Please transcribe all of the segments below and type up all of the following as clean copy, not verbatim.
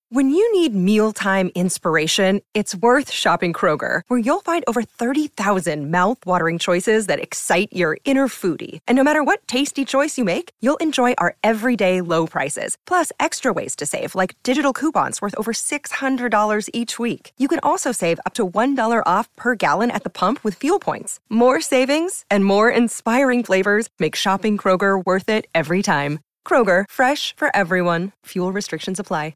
When you need mealtime inspiration, it's worth shopping Kroger, where you'll find over 30,000 mouth-watering choices that excite your inner foodie. And no matter what tasty choice you make, you'll enjoy our everyday low prices, plus extra ways to save, like digital coupons worth over $600 each week. You can also save up to $1 off per gallon at the pump with fuel points. More savings and more inspiring flavors make shopping Kroger worth it every time. Kroger, fresh for everyone. Fuel restrictions apply.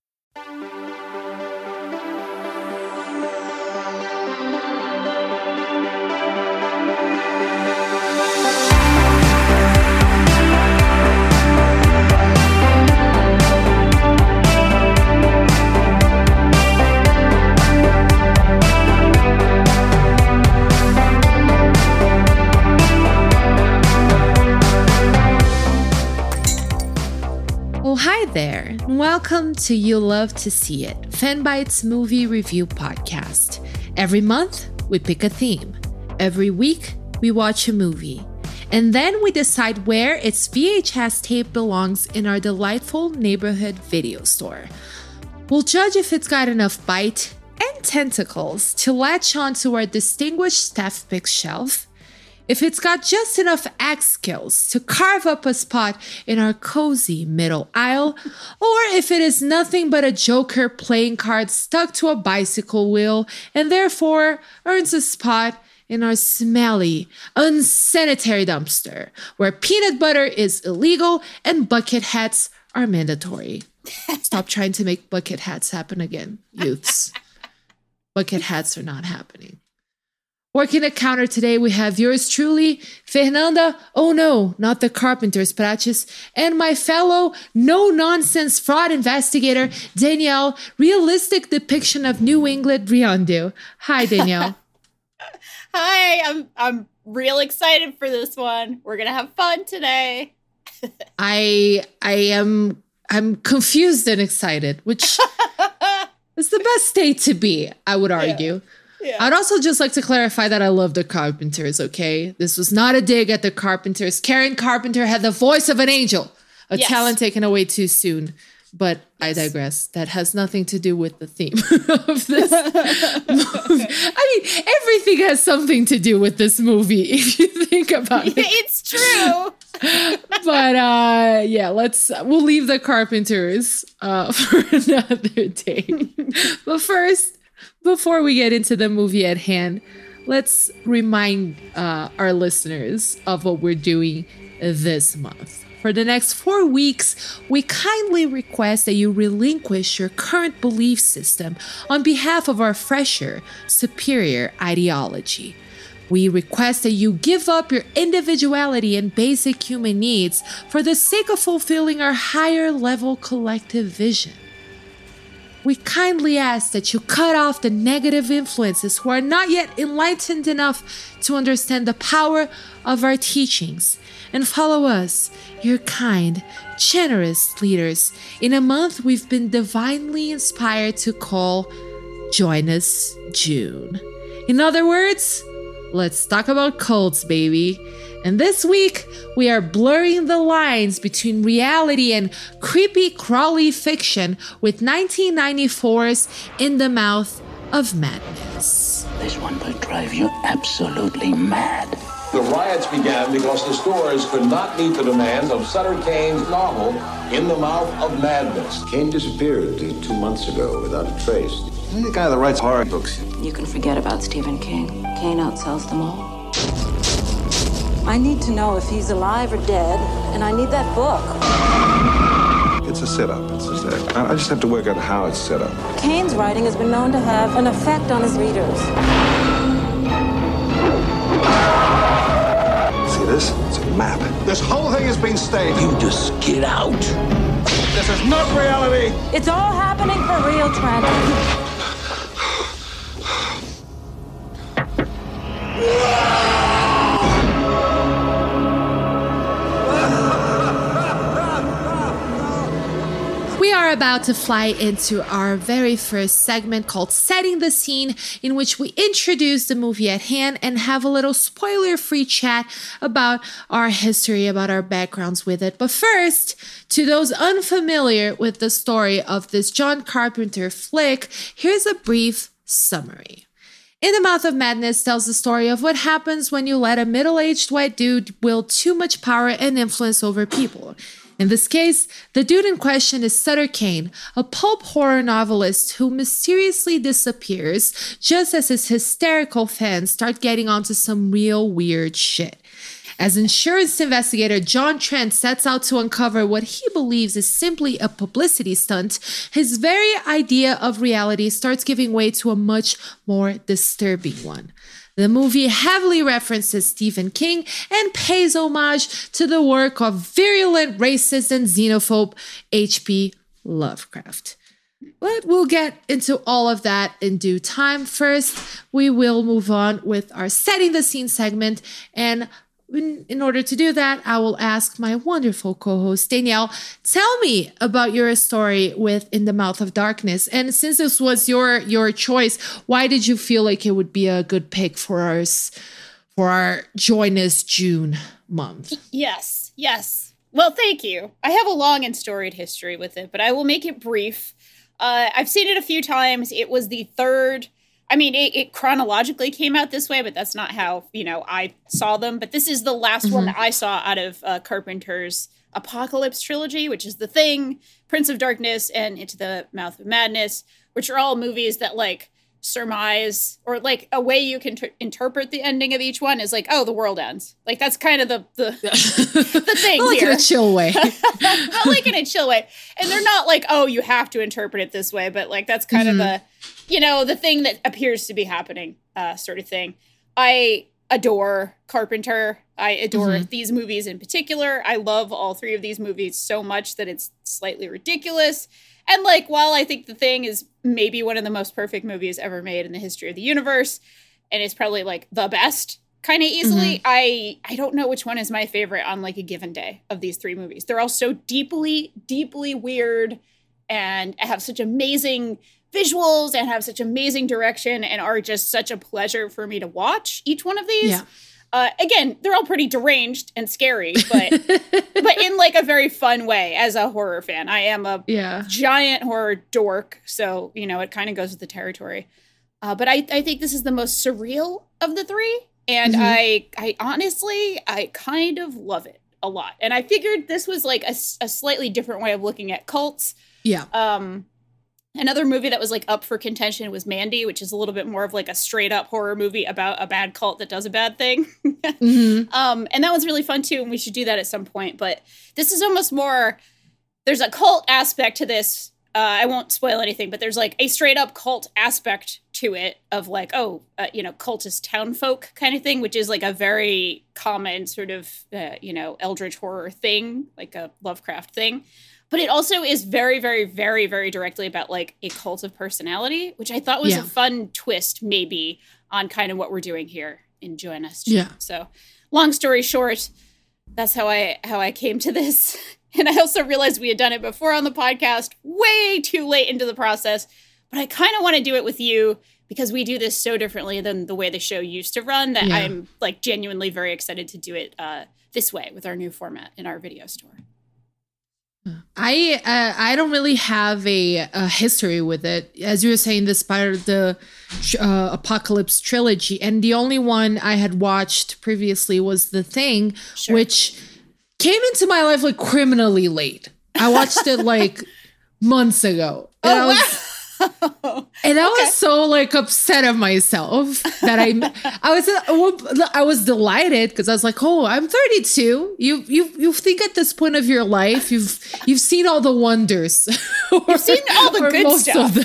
Oh, hi there. Welcome to You Love to See It, FanByte's movie review podcast. Every month, we pick a theme. Every week, we watch a movie. And then we decide where its VHS tape belongs in our delightful neighborhood video store. We'll judge if it's got enough bite and tentacles to latch onto our distinguished Steph Picks shelf, if it's got just enough axe skills to carve up a spot in our cozy middle aisle, or if it is nothing but a Joker playing card stuck to a bicycle wheel and therefore earns a spot in our smelly, unsanitary dumpster, where peanut butter is illegal and bucket hats are mandatory. Stop trying to make bucket hats happen again, youths. Bucket hats are not happening. Working the counter today, we have yours truly, Fernanda, oh no, not the Carpenter's Prates, and my fellow no-nonsense fraud investigator, Danielle, realistic depiction of New England Riondu. Hi, Danielle. Hi, I'm real excited for this one. We're gonna have fun today. I'm confused and excited, which is the best state to be, I would argue. Yeah. I'd also just like to clarify that I love the Carpenters, okay? This was not a dig at the Carpenters. Karen Carpenter had the voice of an angel, a talent taken away too soon. But I digress. That has nothing to do with the theme of this movie. I mean, everything has something to do with this movie, if you think about it. It's true. But we'll leave the Carpenters for another day. But first, before we get into the movie at hand, let's remind our listeners of what we're doing this month. For the next 4 weeks, we kindly request that you relinquish your current belief system on behalf of our fresher, superior ideology. We request that you give up your individuality and basic human needs for the sake of fulfilling our higher level collective vision. We kindly ask that you cut off the negative influences who are not yet enlightened enough to understand the power of our teachings and follow us, your kind, generous leaders, in a month we've been divinely inspired to call Join Us June. In other words, let's talk about cults, baby. And this week, we are blurring the lines between reality and creepy, crawly fiction with 1994's In the Mouth of Madness. This one will drive you absolutely mad. The riots began because the stores could not meet the demands of Sutter Kane's novel, In the Mouth of Madness. Kane disappeared 2 months ago without a trace. He's the guy that writes horror books. You can forget about Stephen King. Kane outsells them all. I need to know if he's alive or dead, and I need that book. It's a setup. I just have to work out how it's set up. Kane's writing has been known to have an effect on his readers. See this? It's a map. This whole thing has been staged. You just get out. This is not reality. It's all happening for real, Trent. about to fly into our very first segment called Setting the Scene, in which we introduce the movie at hand and have a little spoiler-free chat about our history, about our backgrounds with it. But first, to those unfamiliar with the story of this John Carpenter flick, here's a brief summary. In the Mouth of Madness tells the story of what happens when you let a middle-aged white dude wield too much power and influence over people. In this case, the dude in question is Sutter Kane, a pulp horror novelist who mysteriously disappears just as his hysterical fans start getting onto some real weird shit. As insurance investigator John Trent sets out to uncover what he believes is simply a publicity stunt, his very idea of reality starts giving way to a much more disturbing one. The movie heavily references Stephen King and pays homage to the work of virulent racist and xenophobe H.P. Lovecraft. But we'll get into all of that in due time. First, we will move on with our Setting the Scene segment, and in order to do that, I will ask my wonderful co-host, Danielle, tell me about your story with In the Mouth of Darkness. And since this was your choice, why did you feel like it would be a good pick for our Join Us June month? Yes. Well, thank you. I have a long and storied history with it, but I will make it brief. I've seen it a few times. It was the third... I mean, it chronologically came out this way, but that's not how, I saw them. But this is the last one that I saw out of Carpenter's Apocalypse trilogy, which is The Thing, Prince of Darkness, and Into the Mouth of Madness, which are all movies that, surmise, or, a way you can interpret the ending of each one is the world ends. That's kind of the the thing not here. In a chill way. Not in a chill way. And they're not you have to interpret it this way, but, that's kind of the... the thing that appears to be happening, sort of thing. I adore Carpenter. I adore these movies in particular. I love all three of these movies so much that it's slightly ridiculous. And while I think The Thing is maybe one of the most perfect movies ever made in the history of the universe, and it's probably the best kind of easily, I don't know which one is my favorite on a given day of these three movies. They're all so deeply, deeply weird and have such amazing visuals and have such amazing direction and are just such a pleasure for me to watch each one of these. Yeah. Again, they're all pretty deranged and scary, but but in a very fun way as a horror fan. I am a giant horror dork, so it kind of goes with the territory. But I think this is the most surreal of the three, and I honestly kind of love it a lot. And I figured this was a slightly different way of looking at cults. Yeah. Another movie that was up for contention was Mandy, which is a little bit more of a straight up horror movie about a bad cult that does a bad thing. And that one's really fun too, and we should do that at some point. But this is almost more, there's a cult aspect to this. I won't spoil anything, but there's a straight up cult aspect to it of cultist townfolk kind of thing, which is a very common sort of, eldritch horror thing, a Lovecraft thing. But it also is very, very, very, very directly about a cult of personality, which I thought was a fun twist maybe on kind of what we're doing here in Join Us. Yeah. So long story short, that's how I came to this. And I also realized we had done it before on the podcast, way too late into the process. But I kind of want to do it with you because we do this so differently than the way the show used to run that I'm genuinely very excited to do it this way with our new format in our video store. I don't really have a history with it. As you were saying, this part of the Apocalypse trilogy, and the only one I had watched previously was The Thing, which came into my life criminally late. I watched it months ago. And I was so upset at myself that I was delighted because I was oh, I'm 32. You think at this point of your life you've seen all the wonders. You've seen all the good stuff.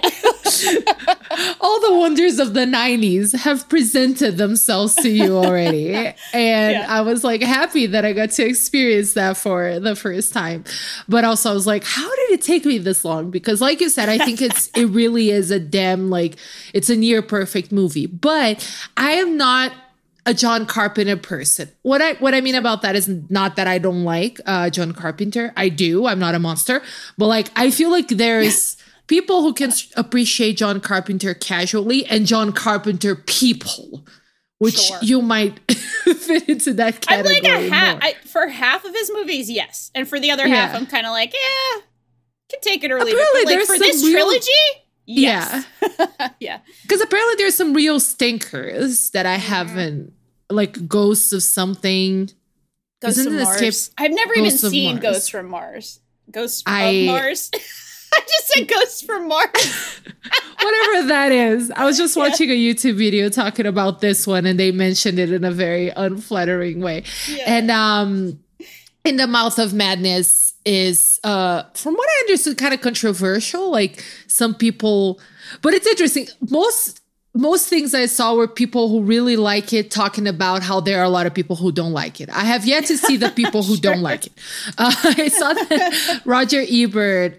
All the wonders of the 90s have presented themselves to you already. And I was happy that I got to experience that for the first time. But also I was how did it take me this long? Because like you said, I think it really is a damn, it's a near perfect movie. But I am not a John Carpenter person. What I mean about that is not that I don't like John Carpenter. I do. I'm not a monster. But like, I feel like there's people who can appreciate John Carpenter casually and John Carpenter people, which you might fit into that category. I'm like a half. For half of his movies, yes. And for the other half, I'm kind of like, can take it or leave it. But like for this trilogy, yes. Yeah. Because apparently there's some real stinkers that I haven't, like Ghosts of something. Ghosts of Mars. I've never even seen Ghosts from Mars. Ghosts of Mars. I just said Ghosts from Mars. Whatever that is. I was just watching a YouTube video talking about this one and they mentioned it in a very unflattering way. Yeah. And In the Mouth of Madness is, from what I understood, kind of controversial. Like some people, but it's interesting. Most things I saw were people who really like it talking about how there are a lot of people who don't like it. I have yet to see the people who don't like it. I saw that Roger Ebert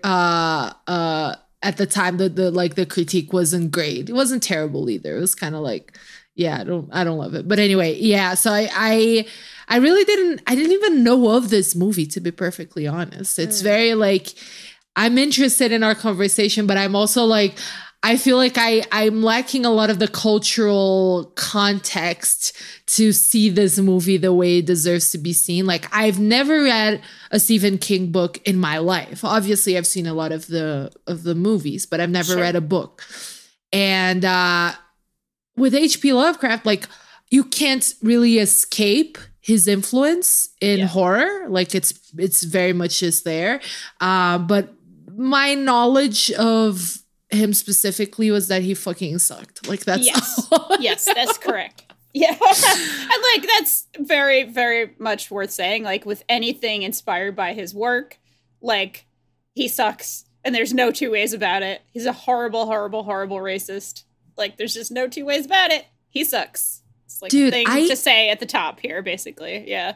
at the time the critique wasn't great. It wasn't terrible either. It was kind of like, yeah, I don't love it. But anyway, yeah. So I really didn't even know of this movie, to be perfectly honest. It's very like, I'm interested in our conversation, but I'm also like, I feel like I'm lacking a lot of the cultural context to see this movie the way it deserves to be seen. Like, I've never read a Stephen King book in my life. Obviously, I've seen a lot of the movies, but I've never read a book. And with H.P. Lovecraft, like, you can't really escape his influence in horror. Like, it's very much just there. But my knowledge of him specifically was that he fucking sucked. Like, that's yes, that's correct. Yeah. And like, that's very, very much worth saying. Like, with anything inspired by his work, like, he sucks. And there's no two ways about it. He's a horrible, horrible, horrible racist. Like, there's just no two ways about it. He sucks. It's like a thing to say at the top here, basically. Yeah.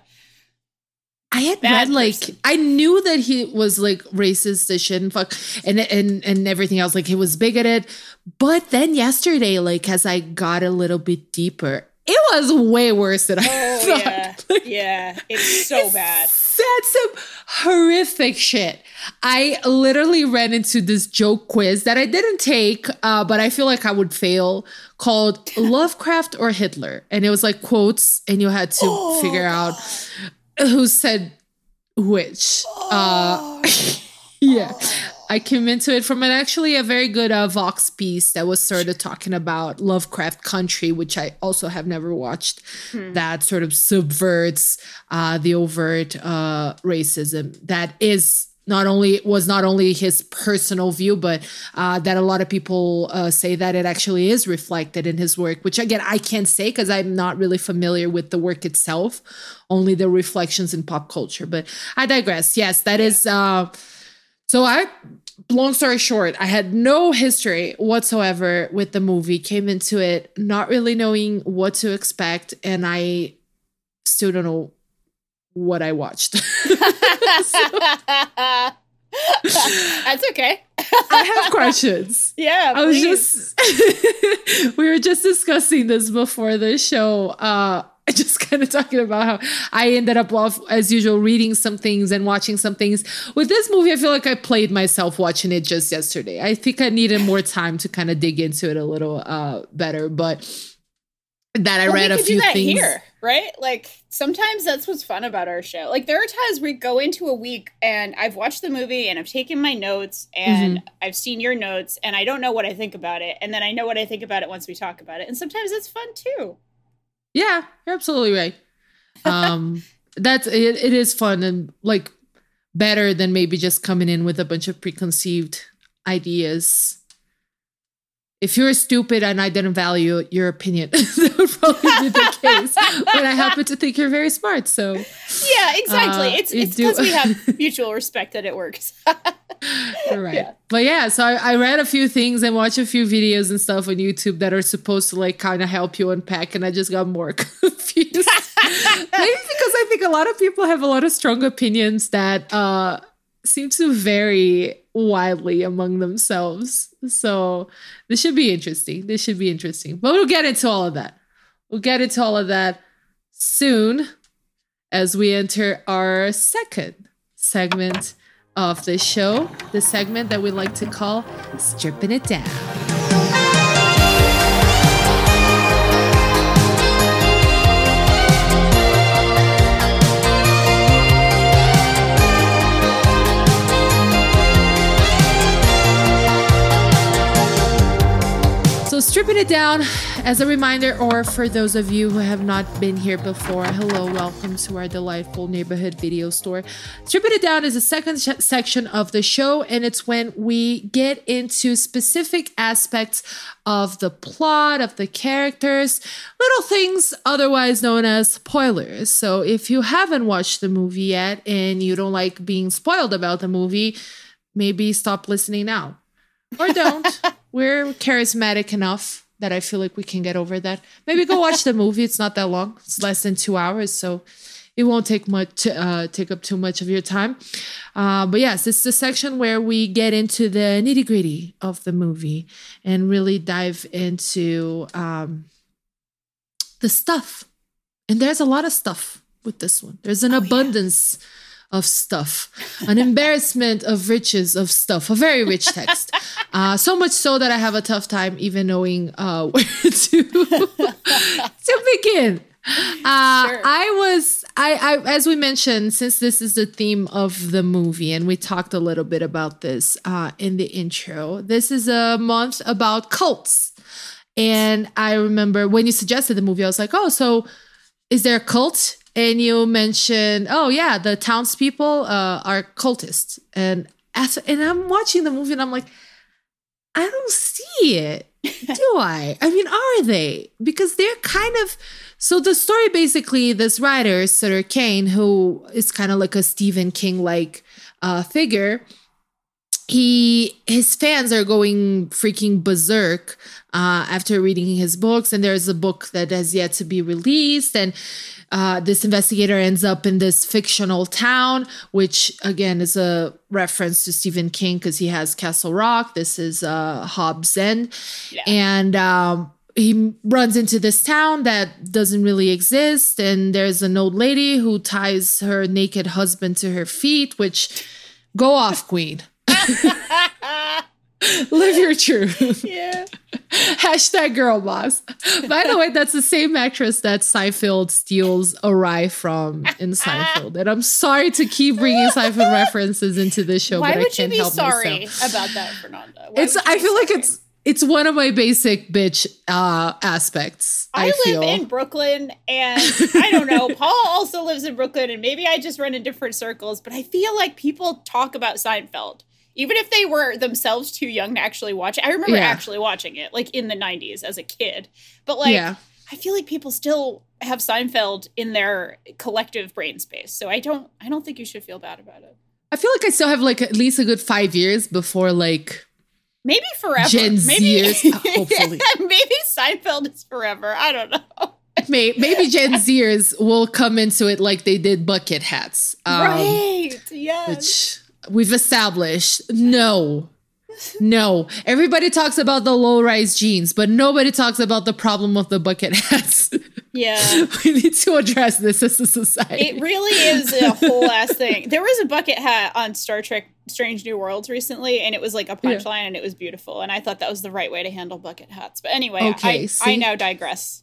I had read, like, I knew that he was like racist as shit and fuck and everything else. Like, he was bigoted. But then yesterday, like, as I got a little bit deeper, it was way worse than I thought. Yeah. Like, yeah. It's so bad. That's some horrific shit. I literally ran into this joke quiz that I didn't take, but I feel like I would fail, called Lovecraft or Hitler. And it was like quotes, and you had to figure out who said which. Yeah. I came into it from a very good Vox piece that was sort of talking about Lovecraft Country, which I also have never watched, that sort of subverts the overt racism that was not only his personal view, but that a lot of people say that it actually is reflected in his work, which again, I can't say because I'm not really familiar with the work itself, only the reflections in pop culture. But I digress. Yes, that is... long story short, I had no history whatsoever with the movie, came into it not really knowing what to expect, and I still don't know what I watched. That's okay. I have questions. Yeah, please. We were just discussing this before the show. Just kind of talking about how I ended up off, as usual, reading some things and watching some things. With this movie, I feel like I played myself watching it just yesterday. I think I needed more time to kind of dig into it a little better, but that I read a few things here, right? Like, sometimes that's what's fun about our show. Like, there are times we go into a week and I've watched the movie and I've taken my notes and I've seen your notes and I don't know what I think about it. And then I know what I think about it once we talk about it. And sometimes it's fun too. Yeah, you're absolutely right. It is fun and like better than maybe just coming in with a bunch of preconceived ideas. If you're stupid and I didn't value your opinion, that would probably be the case. But I happen to think you're very smart, so yeah, exactly. It's because we have mutual respect that it works. You're right. Yeah. But yeah, so I read a few things and watched a few videos and stuff on YouTube that are supposed to like kind of help you unpack, and I just got more confused. Maybe because I think a lot of people have a lot of strong opinions that seem to vary wildly among themselves. So this should be interesting. But we'll get into all of that. We'll get into all of that soon as we enter our second segment of the show, the segment that we like to call Stripping It Down. So stripping it down, as a reminder, or for those of you who have not been here before, hello, welcome to our delightful neighborhood video store. Stripping it down is the second section of the show, and it's when we get into specific aspects of the plot, of the characters, little things otherwise known as spoilers. So if you haven't watched the movie yet and you don't like being spoiled about the movie, maybe stop listening now. Or don't. We're charismatic enough that I feel like we can get over that. Maybe go watch the movie. It's not that long. It's less than 2 hours, so it won't take up too much of your time. But yes, it's the section where we get into the nitty-gritty of the movie and really dive into the stuff. And there's a lot of stuff with this one. There's an abundance of stuff, an embarrassment of riches of stuff, a very rich text. So much so that I have a tough time even knowing where to begin. Sure. I as we mentioned, since this is the theme of the movie, and we talked a little bit about this in the intro, this is a month about cults. And I remember when you suggested the movie, I was like, oh, so is there a cult? And you mentioned, oh yeah, the townspeople are cultists. And I'm watching the movie and I'm like, I don't see it. Do I? I mean, are they? Because they're kind of... So the story basically, this writer, Sutter Kane, who is kind of like a Stephen King-like figure, his fans are going freaking berserk after reading his books. And there's a book that has yet to be released. And this investigator ends up in this fictional town, which again is a reference to Stephen King because he has Castle Rock. This is Hobbs End. Yeah. And he runs into this town that doesn't really exist. And there's an old lady who ties her naked husband to her feet, which go off, queen. Live your truth. Yeah. Hashtag girl boss. By the way, that's the same actress that Seinfeld steals a rye from in Seinfeld. And I'm sorry to keep bringing Seinfeld references into this show, but I can't help myself. Why would you be sorry about that, Fernanda? I feel like it's one of my basic bitch aspects. I live in Brooklyn, and I don't know. Paul also lives in Brooklyn, and maybe I just run in different circles, but I feel like people talk about Seinfeld. Even if they were themselves too young to actually watch it. I remember actually watching it, like, in the 90s as a kid. But, like, I feel like people still have Seinfeld in their collective brain space. So I don't think you should feel bad about it. I feel like I still have, like, at least a good 5 years before, like... Maybe forever. Gen Zers, hopefully. Maybe Seinfeld is forever. I don't know. Maybe Gen Zers will come into it like they did bucket hats. Right, yes. Which... we've established, no. Everybody talks about the low-rise jeans, but nobody talks about the problem of the bucket hats. Yeah. We need to address this as a society. It really is a whole ass thing. There was a bucket hat on Star Trek Strange New Worlds recently, and it was like a punchline, and it was beautiful. And I thought that was the right way to handle bucket hats. But anyway, I now digress.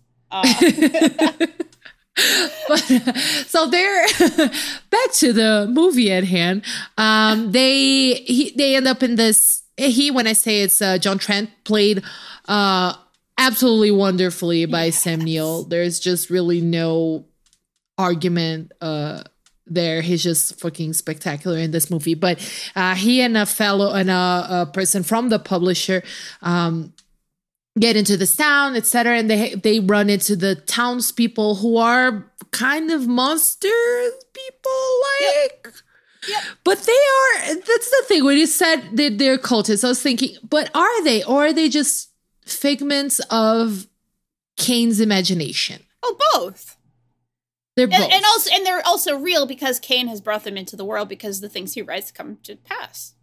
But so they're back to the movie at hand. They end up in this. When I say it's John Trent, played absolutely wonderfully by Sam Neill. There's just really no argument there. He's just fucking spectacular in this movie. But he and a person from the publisher get into this town, etc., and they run into the townspeople who are kind of monster people, like. Yep. But they are. That's the thing. When you said that they're cultists, I was thinking, but are they, or are they just figments of Kane's imagination? Oh, both. They're both, and they're also real because Kane has brought them into the world because the things he writes come to pass.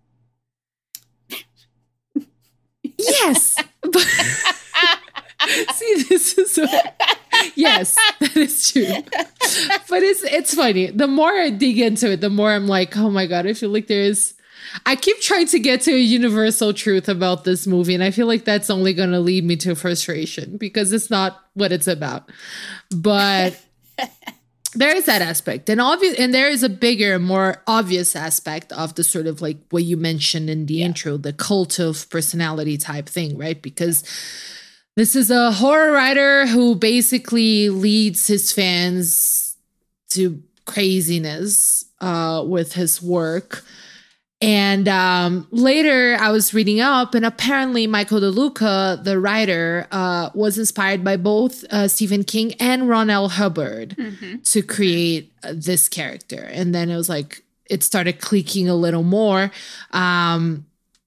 Yes. See, this is Yes, that is true. But it's funny. The more I dig into it, the more I'm like, oh my God, I feel like I keep trying to get to a universal truth about this movie, and I feel like that's only going to lead me to frustration because it's not what it's about. But there is that aspect, and there is a bigger, more obvious aspect of the sort of like what you mentioned in the intro, the cult of personality type thing, right? Because this is a horror writer who basically leads his fans to craziness with his work. And later I was reading up, and apparently Michael DeLuca, the writer, was inspired by both Stephen King and Ron L. Hubbard to create this character. And then it was like, it started clicking a little more. And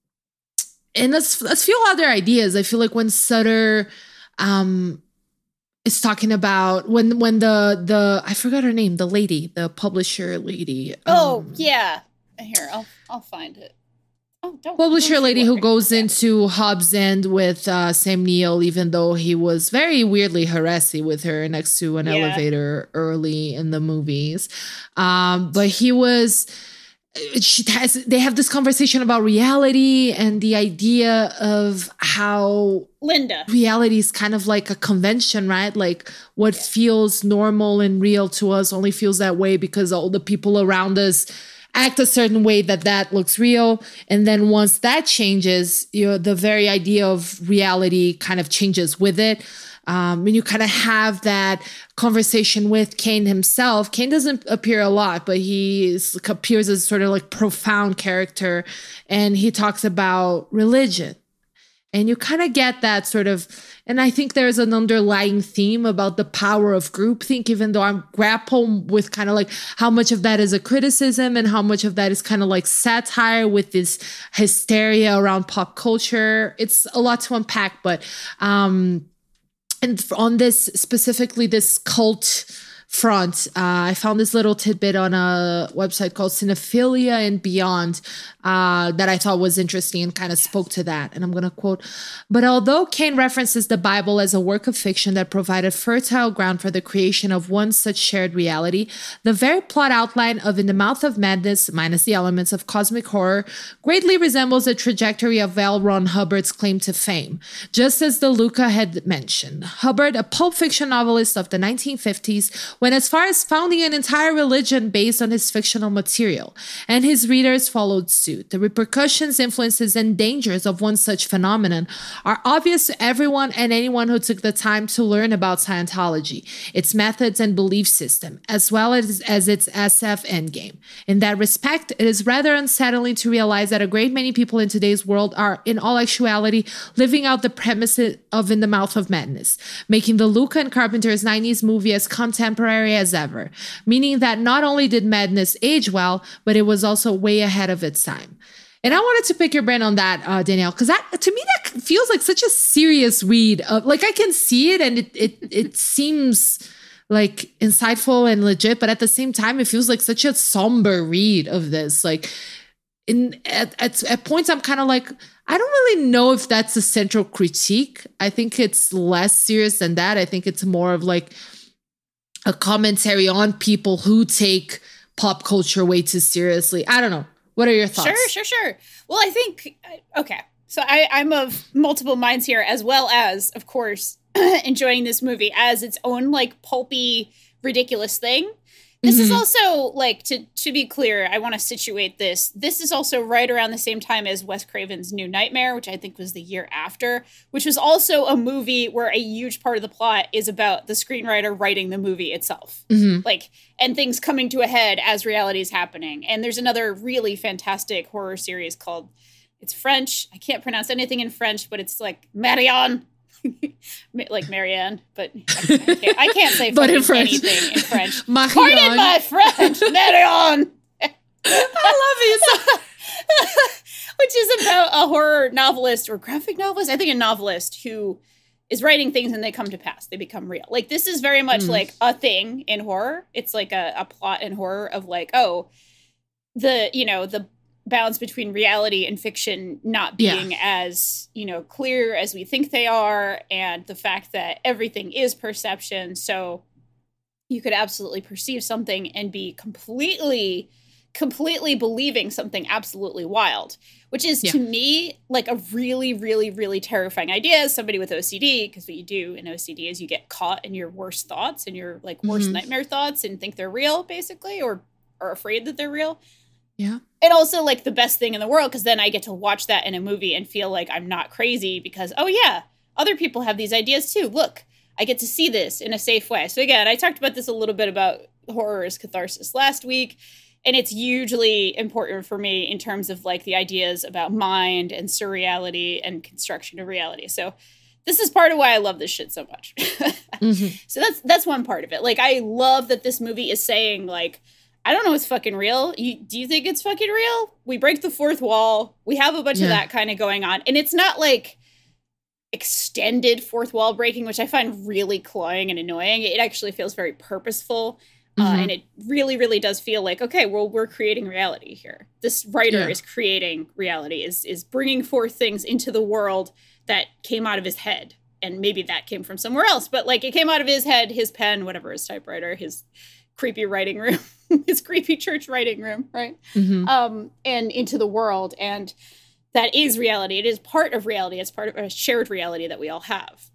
let's few other ideas. I feel like when Sutter is talking about when the I forgot her name, the lady, the publisher lady. Yeah. Here, I'll find it. Oh, don't publisher lady who goes into Hobbs End with Sam Neill, even though he was very weirdly harassy with her next to an elevator early in the movies. But he was. They have this conversation about reality and the idea of how Linda reality is kind of like a convention, right? Like what feels normal and real to us only feels that way because all the people around us act a certain way that looks real. And then once that changes, the very idea of reality kind of changes with it. And you kind of have that conversation with Kane himself. Kane doesn't appear a lot, but he appears as sort of like profound character. And he talks about religion. And you kind of get that sort of, and I think there's an underlying theme about the power of groupthink, even though I'm grappling with kind of like how much of that is a criticism and how much of that is kind of like satire with this hysteria around pop culture. It's a lot to unpack, but and on this, specifically this cult front, I found this little tidbit on a website called Cinephilia and Beyond that I thought was interesting and kind of spoke to that. And I'm going to quote, "But although Kane references the Bible as a work of fiction that provided fertile ground for the creation of one such shared reality, the very plot outline of In the Mouth of Madness, minus the elements of cosmic horror, greatly resembles the trajectory of L. Ron Hubbard's claim to fame. Just as DeLuca had mentioned, Hubbard, a pulp fiction novelist of the 1950s, went as far as founding an entire religion based on his fictional material, and his readers followed suit. The repercussions, influences, and dangers of one such phenomenon are obvious to everyone and anyone who took the time to learn about Scientology, its methods and belief system, as well as its SF endgame. In that respect, it is rather unsettling to realize that a great many people in today's world are, in all actuality, living out the premises of In the Mouth of Madness, making the Luca and Carpenter's 90s movie as contemporary as ever, meaning that not only did Madness age well, but it was also way ahead of its time." And I wanted to pick your brain on that, Danielle, because to me that feels like such a serious read. Like I can see it, and it seems like insightful and legit, but at the same time, it feels like such a somber read of this. Like at points, I'm kind of like, I don't really know if that's a central critique. I think it's less serious than that. I think it's more of like a commentary on people who take pop culture way too seriously. I don't know. What are your thoughts? Sure. Well, I think, okay. So I'm of multiple minds here, as well as, of course, enjoying this movie as its own like pulpy, ridiculous thing. This is also like, to be clear, I want to situate this. This is also right around the same time as Wes Craven's New Nightmare, which I think was the year after, which was also a movie where a huge part of the plot is about the screenwriter writing the movie itself. Like, and things coming to a head as reality is happening. And there's another really fantastic horror series called, it's French. I can't pronounce anything in French, but it's like Marianne. Like Marianne, but I can't say but in French. Anything in French. Pardon my French, Marianne. I love you. Which is about a horror novelist or graphic novelist. I think a novelist who is writing things and they come to pass. They become real. Like this is very much like a thing in horror. It's like a plot in horror of like, oh, the balance between reality and fiction not being as, you know, clear as we think they are, and the fact that everything is perception. So you could absolutely perceive something and be completely believing something absolutely wild, which is to me like a really, really, really terrifying idea as somebody with OCD, because what you do in OCD is you get caught in your worst thoughts and your like worst nightmare thoughts and think they're real, basically, or are afraid that they're real. Yeah. And also like the best thing in the world, because then I get to watch that in a movie and feel like I'm not crazy because, oh yeah, other people have these ideas too. Look, I get to see this in a safe way. So again, I talked about this a little bit about horror as catharsis last week. And it's hugely important for me in terms of like the ideas about mind and surreality and construction of reality. So this is part of why I love this shit so much. So that's one part of it. Like, I love that this movie is saying like, I don't know, it's fucking real. Do you think it's fucking real? We break the fourth wall. We have a bunch of that kind of going on. And it's not like extended fourth wall breaking, which I find really cloying and annoying. It actually feels very purposeful. And it really, really does feel like, okay, well, we're creating reality here. This writer is creating reality, is bringing forth things into the world that came out of his head. And maybe that came from somewhere else. But like, it came out of his head, his pen, whatever, his typewriter, his creepy writing room, his creepy church writing room, right? And into the world. And that is reality. It is part of reality. It's part of a shared reality that we all have.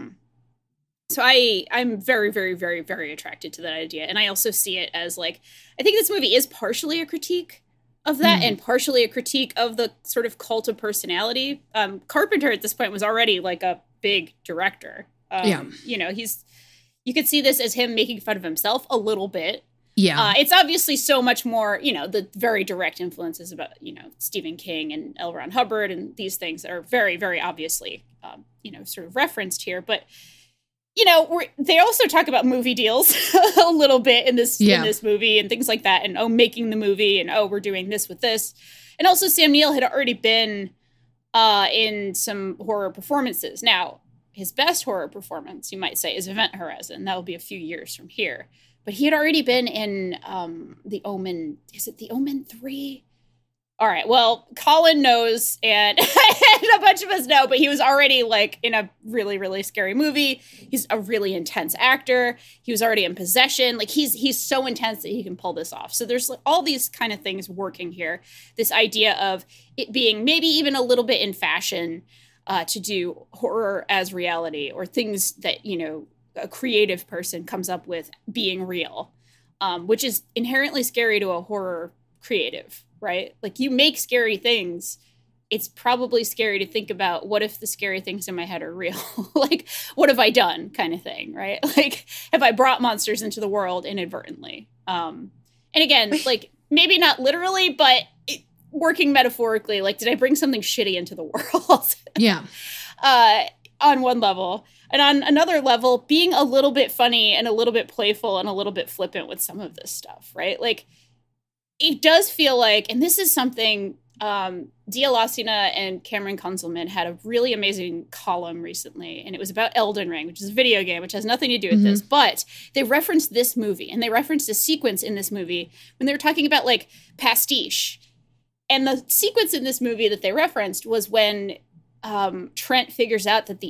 So I'm very, very, very, very attracted to that idea. And I also see it as like, I think this movie is partially a critique of that and partially a critique of the sort of cult of personality. Carpenter at this point was already like a big director. You know, you could see this as him making fun of himself a little bit. Yeah. It's obviously so much more, you know, the very direct influences about, you know, Stephen King and L. Ron Hubbard and these things are very, very obviously, you know, sort of referenced here. But, you know, they also talk about movie deals a little bit in this movie and things like that. And, making the movie and, we're doing this with this. And also Sam Neill had already been in some horror performances. Now, his best horror performance, you might say, is Event Horizon. That will be a few years from here. But he had already been in The Omen. Is it The Omen 3? All right. Well, Colin knows, and a bunch of us know, but he was already like in a really, really scary movie. He's a really intense actor. He was already in Possession. Like he's so intense that he can pull this off. So there's like all these kind of things working here. This idea of it being maybe even a little bit in fashion to do horror as reality, or things that, you know, a creative person comes up with being real, which is inherently scary to a horror creative, right? Like, you make scary things. It's probably scary to think about, what if the scary things in my head are real? Like, what have I done, kind of thing, right? Like, have I brought monsters into the world inadvertently? And again, like, maybe not literally, but working metaphorically, like, did I bring something shitty into the world? Yeah. On one level. And on another level, being a little bit funny and a little bit playful and a little bit flippant with some of this stuff, right? Like, it does feel like, and this is something Dia Lacina and Cameron Kunzelman had a really amazing column recently, and it was about Elden Ring, which is a video game, which has nothing to do with this, but they referenced this movie, and they referenced a sequence in this movie when they were talking about, like, pastiche. And the sequence in this movie that they referenced was when Trent figures out that the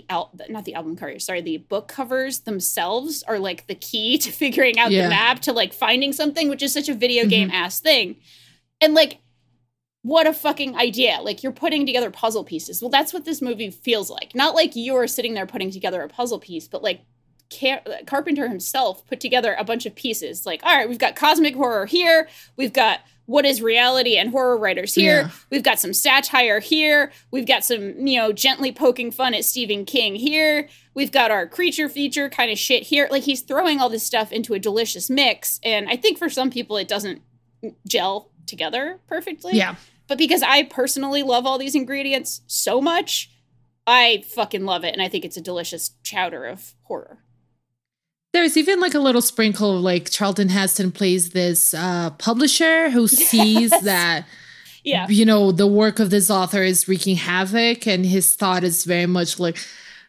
book covers themselves are like the key to figuring out the map, to like finding something, which is such a video game ass thing. And like, what a fucking idea. Like, you're putting together puzzle pieces. Well, that's what this movie feels like. Not like you're sitting there putting together a puzzle piece, but like Carpenter himself put together a bunch of pieces. Like, all right, we've got cosmic horror here. We've got what is reality and horror writers here. Yeah. We've got some satire here. We've got some, you know, gently poking fun at Stephen King here. We've got our creature feature kind of shit here. Like, he's throwing all this stuff into a delicious mix. And I think for some people it doesn't gel together perfectly. Yeah. But because I personally love all these ingredients so much, I fucking love it. And I think it's a delicious chowder of horror. There's even like a little sprinkle of like Charlton Heston plays this publisher who sees that, you know, the work of this author is wreaking havoc, and his thought is very much like,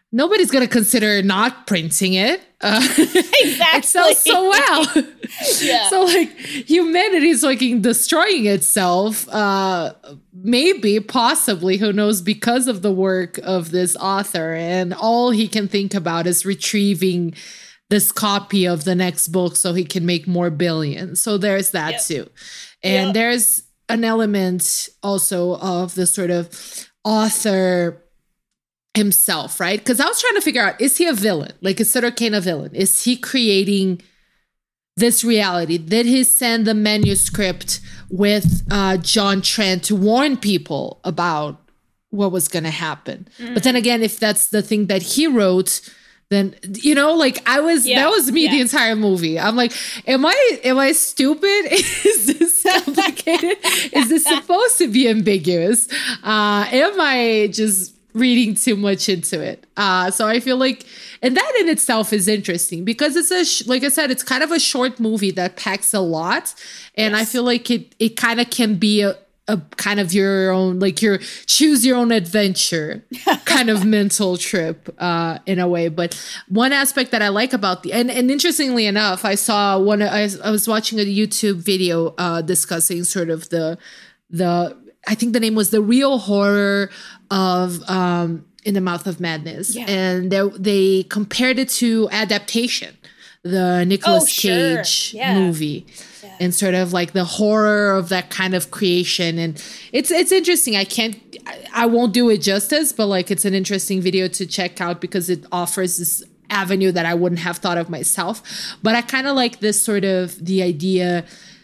nobody's going to consider not printing it. Exactly. It sells so well. Yeah. So like humanity is like destroying itself. Maybe, possibly, who knows, because of the work of this author. And all he can think about is retrieving this copy of the next book so he can make more billions. So there's that too. And there's an element also of the sort of author himself, right? Because I was trying to figure out, is he a villain? Like, is Sutter Kane a villain? Is he creating this reality? Did he send the manuscript with John Trent to warn people about what was going to happen? But then again, if that's the thing that he wrote, then, you know, like that was me the entire movie. I'm like, am I stupid? Is this complicated? Is this supposed to be ambiguous? Am I just reading too much into it? So I feel like, and that in itself is interesting because it's like I said, it's kind of a short movie that packs a lot. And I feel like it kind of can be a kind of your own, like your choose your own adventure kind of mental trip in a way. But one aspect that I like about and interestingly enough, I saw I was watching a YouTube video discussing sort of the I think the name was The Real Horror of In the Mouth of Madness. Yeah. And they compared it to Adaptation, the Nicolas Cage movie. Yeah. And sort of like the horror of that kind of creation. And it's interesting. I won't do it justice, but like it's an interesting video to check out because it offers this avenue that I wouldn't have thought of myself. But I kind of like this sort of the idea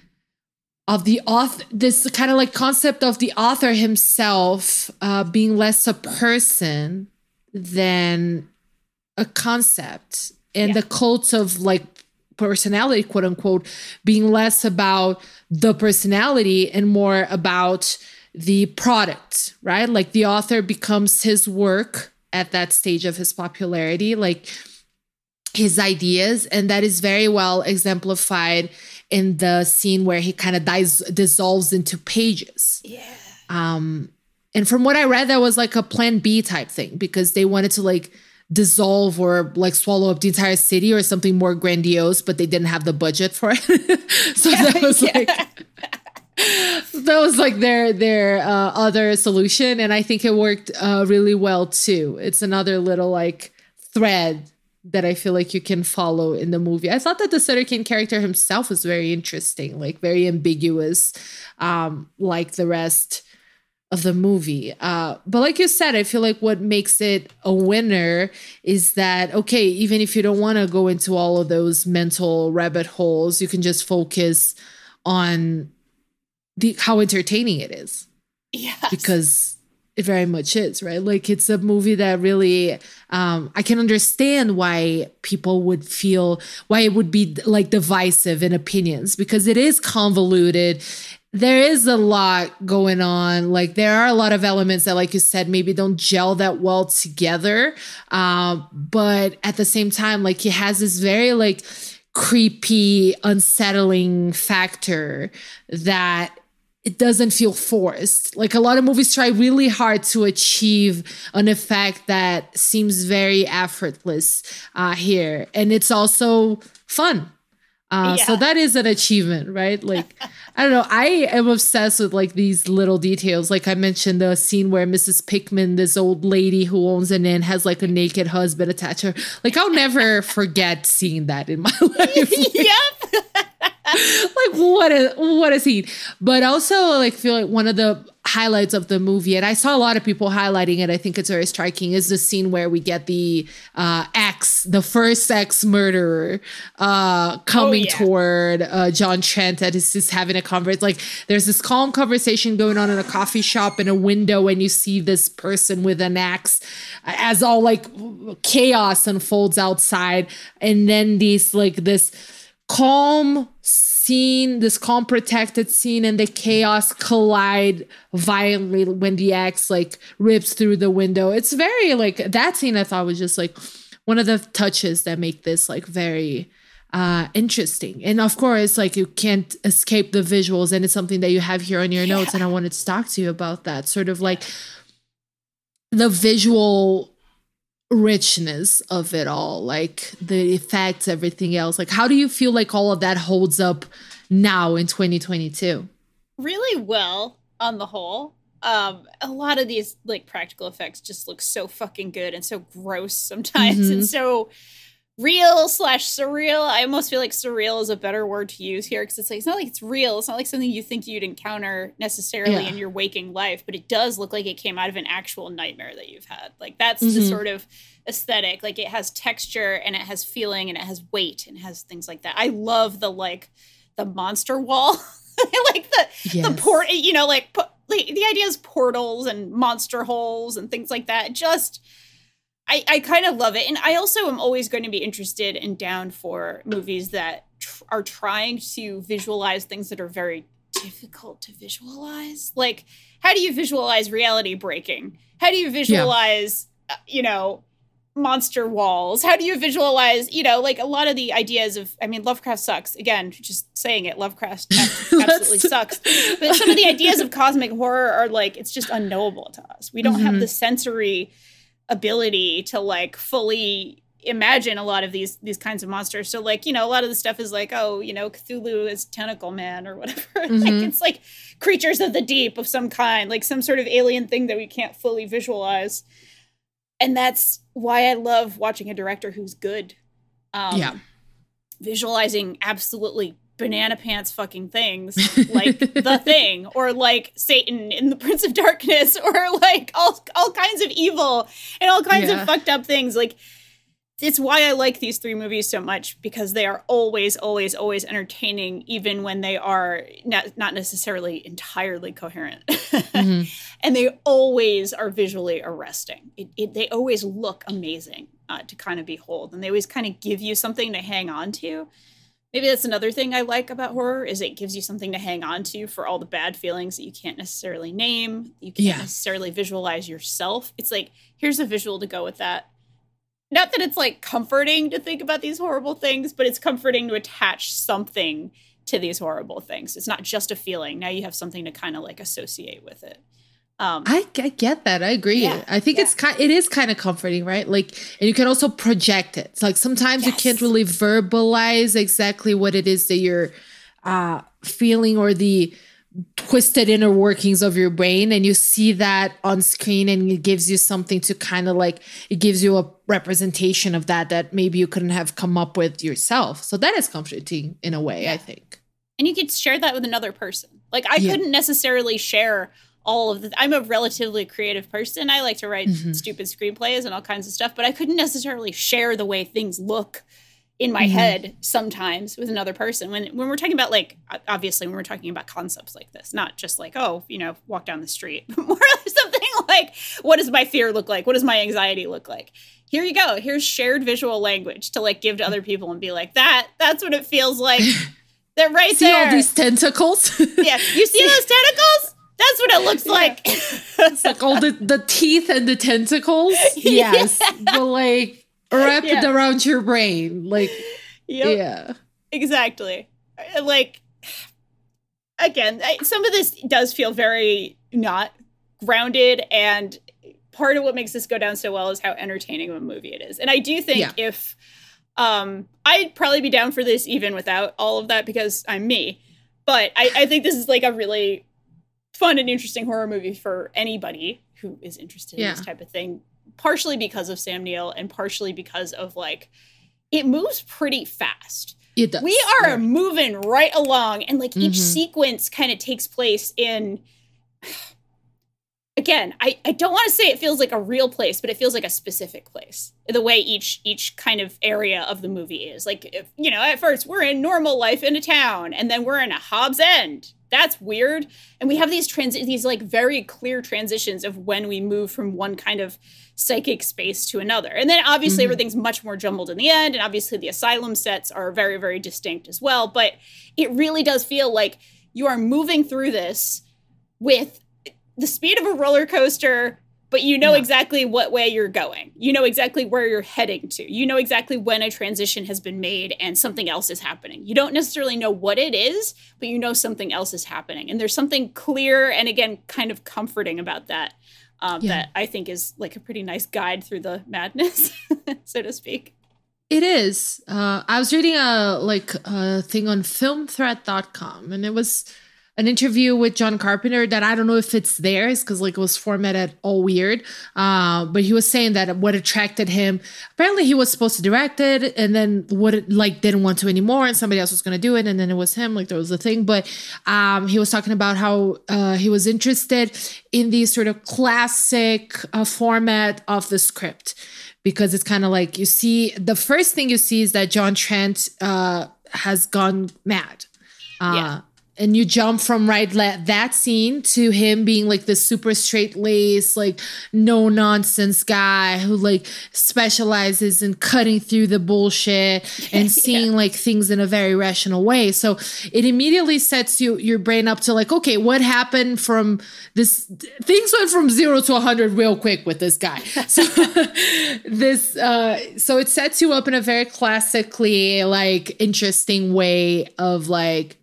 of the author, this kind of like concept of the author himself being less a person than a concept, and the cult of like personality, quote unquote, being less about the personality and more about the product, right? Like the author becomes his work at that stage of his popularity, like his ideas. And that is very well exemplified in the scene where he kind of dissolves into pages. Yeah. And from what I read, that was like a plan B type thing because they wanted to like dissolve or like swallow up the entire city or something more grandiose, but they didn't have the budget for it. So that was like their other solution. And I think it worked really well too. It's another little like thread that I feel like you can follow in the movie. I thought that the Sutter Kane character himself was very interesting, like very ambiguous, like the rest of the movie. But like you said, I feel like what makes it a winner is that, okay, even if you don't want to go into all of those mental rabbit holes, you can just focus on how entertaining it is. Yes. Because it very much is, right? Like it's a movie that really, I can understand why people would feel, why it would be like divisive in opinions, because it is convoluted. There is a lot going on. Like there are a lot of elements that, like you said, maybe don't gel that well together. But at the same time, like it has this very like creepy, unsettling factor that it doesn't feel forced. Like a lot of movies try really hard to achieve an effect that seems very effortless here. And it's also fun. So that is an achievement, right? Like, I don't know. I am obsessed with like these little details. Like I mentioned the scene where Mrs. Pickman, this old lady who owns an inn, has like a naked husband attached to her. Like I'll never forget seeing that in my life. Yep. Like what a scene. But also like feel like one of the highlights of the movie, and I saw a lot of people highlighting it, I think it's very striking, is the scene where we get the first ex murderer coming toward John Trent and is just having a conversation. Like there's this calm conversation going on in a coffee shop in a window, and you see this person with an axe as all like chaos unfolds outside, and then this calm scene, this calm protected scene, and the chaos collide violently when the axe like rips through the window. It's very like that scene I thought was just like one of the touches that make this like very interesting. And of course, like you can't escape the visuals, and it's something that you have here on your notes, and I wanted to talk to you about that sort of like the visual richness of it all, like the effects, everything else. Like, how do you feel like all of that holds up now in 2022? Really well on the whole. A lot of these like practical effects just look so fucking good and so gross sometimes and so real / surreal. I almost feel like surreal is a better word to use here because it's like, it's not like it's real. It's not like something you think you'd encounter necessarily in your waking life, but it does look like it came out of an actual nightmare that you've had. Like that's the sort of aesthetic. Like it has texture and it has feeling and it has weight and it has things like that. I love the monster wall. Like the port, you know, like the idea is portals and monster holes and things like that. Just, I kind of love it. And I also am always going to be interested and down for movies that are trying to visualize things that are very difficult to visualize. Like, how do you visualize reality breaking? How do you visualize, you know, monster walls? How do you visualize, you know, like a lot of the ideas of, I mean, Lovecraft sucks. Again, just saying it, Lovecraft absolutely sucks. But some of the ideas of cosmic horror are like, it's just unknowable to us. We don't have the sensory ability to like fully imagine a lot of these kinds of monsters. So like, you know, a lot of the stuff is like, oh, you know, Cthulhu is Tentacle Man or whatever. Like it's like creatures of the deep of some kind, like some sort of alien thing that we can't fully visualize. And that's why I love watching a director who's good. Visualizing absolutely banana pants fucking things like The Thing or like Satan in The Prince of Darkness or like all kinds of evil and all kinds of fucked up things. Like, it's why I like these three movies so much, because they are always, always, always entertaining, even when they are not necessarily entirely coherent. And they always are visually arresting. They always look amazing to kind of behold. And they always kind of give you something to hang on to. Maybe that's another thing I like about horror, is it gives you something to hang on to for all the bad feelings that you can't necessarily name. You can't necessarily visualize yourself. It's like, here's a visual to go with that. Not that it's like comforting to think about these horrible things, but it's comforting to attach something to these horrible things. It's not just a feeling. Now you have something to kind of like associate with it. I get that. I agree. I think it is kind of comforting, right? Like, and you can also project it. It's like sometimes you can't really verbalize exactly what it is that you're feeling or the twisted inner workings of your brain, and you see that on screen and it gives you something to kind of like, it gives you a representation of that maybe you couldn't have come up with yourself. So that is comforting in a way, I think. And you could share that with another person. Like I couldn't necessarily share all of I'm a relatively creative person. I like to write stupid screenplays and all kinds of stuff, but I couldn't necessarily share the way things look in my head sometimes with another person. When we're talking about like, obviously when we're talking about concepts like this, not just like, oh, you know, walk down the street, but more like something like, what does my fear look like? What does my anxiety look like? Here you go. Here's shared visual language to like give to other people and be like, that's what it feels like. They're right see there. All these tentacles. Yeah. You see those tentacles? That's what it looks like. It's like all the teeth and the tentacles. Yes. But like, wrapped around your brain, like, exactly. Like, again, some of this does feel very not grounded, and part of what makes this go down so well is how entertaining of a movie it is. And I do think if I'd probably be down for this even without all of that, because I'm me. But I think this is like a really fun and interesting horror movie for anybody who is interested in this type of thing. Partially because of Sam Neill and partially because of like, it moves pretty fast. It does. We are moving right along, and like each sequence kind of takes place in, again, I don't want to say it feels like a real place, but it feels like a specific place. The way each kind of area of the movie is. Like, if, you know, at first we're in normal life in a town, and then we're in a Hobbs End. That's weird. And we have these like very clear transitions of when we move from one kind of psychic space to another. And then obviously everything's much more jumbled in the end. And obviously the asylum sets are very, very distinct as well. But it really does feel like you are moving through this with the speed of a roller coaster, but you know exactly what way you're going. You know exactly where you're heading to. You know exactly when a transition has been made and something else is happening. You don't necessarily know what it is, but you know something else is happening. And there's something clear and, again, kind of comforting about that. that I think is like a pretty nice guide through the madness, so to speak. It is. I was reading a thing on filmthreat.com, and it was an interview with John Carpenter that I don't know if it's theirs because like it was formatted all weird. But he was saying that what attracted him, apparently he was supposed to direct it and then didn't want to anymore and somebody else was going to do it. And then it was him, like there was a thing. But he was talking about how he was interested in the sort of classic format of the script. Because it's kind of like you see, the first thing you see is that John Trent has gone mad. And you jump from that scene to him being like this super straight-laced, like no nonsense guy who like specializes in cutting through the bullshit and seeing like things in a very rational way. So it immediately sets your brain up to like, okay, what happened from this? Things went from 0 to 100 real quick with this guy. So so it sets you up in a very classically like interesting way of like,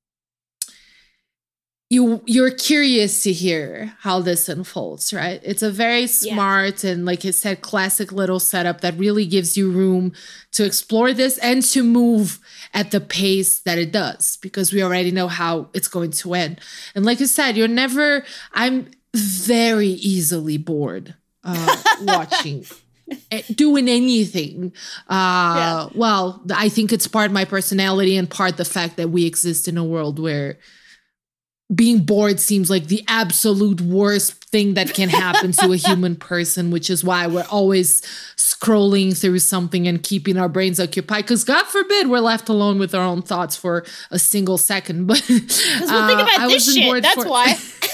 you're curious to hear how this unfolds, right? It's a very smart and, like I said, classic little setup that really gives you room to explore this and to move at the pace that it does, because we already know how it's going to end. And like you said, I'm very easily bored watching doing anything. Well, I think it's part my personality and part the fact that we exist in a world where being bored seems like the absolute worst thing that can happen to a human person, which is why we're always scrolling through something and keeping our brains occupied. Because God forbid we're left alone with our own thoughts for a single second. But because we'll think about this shit. That's why.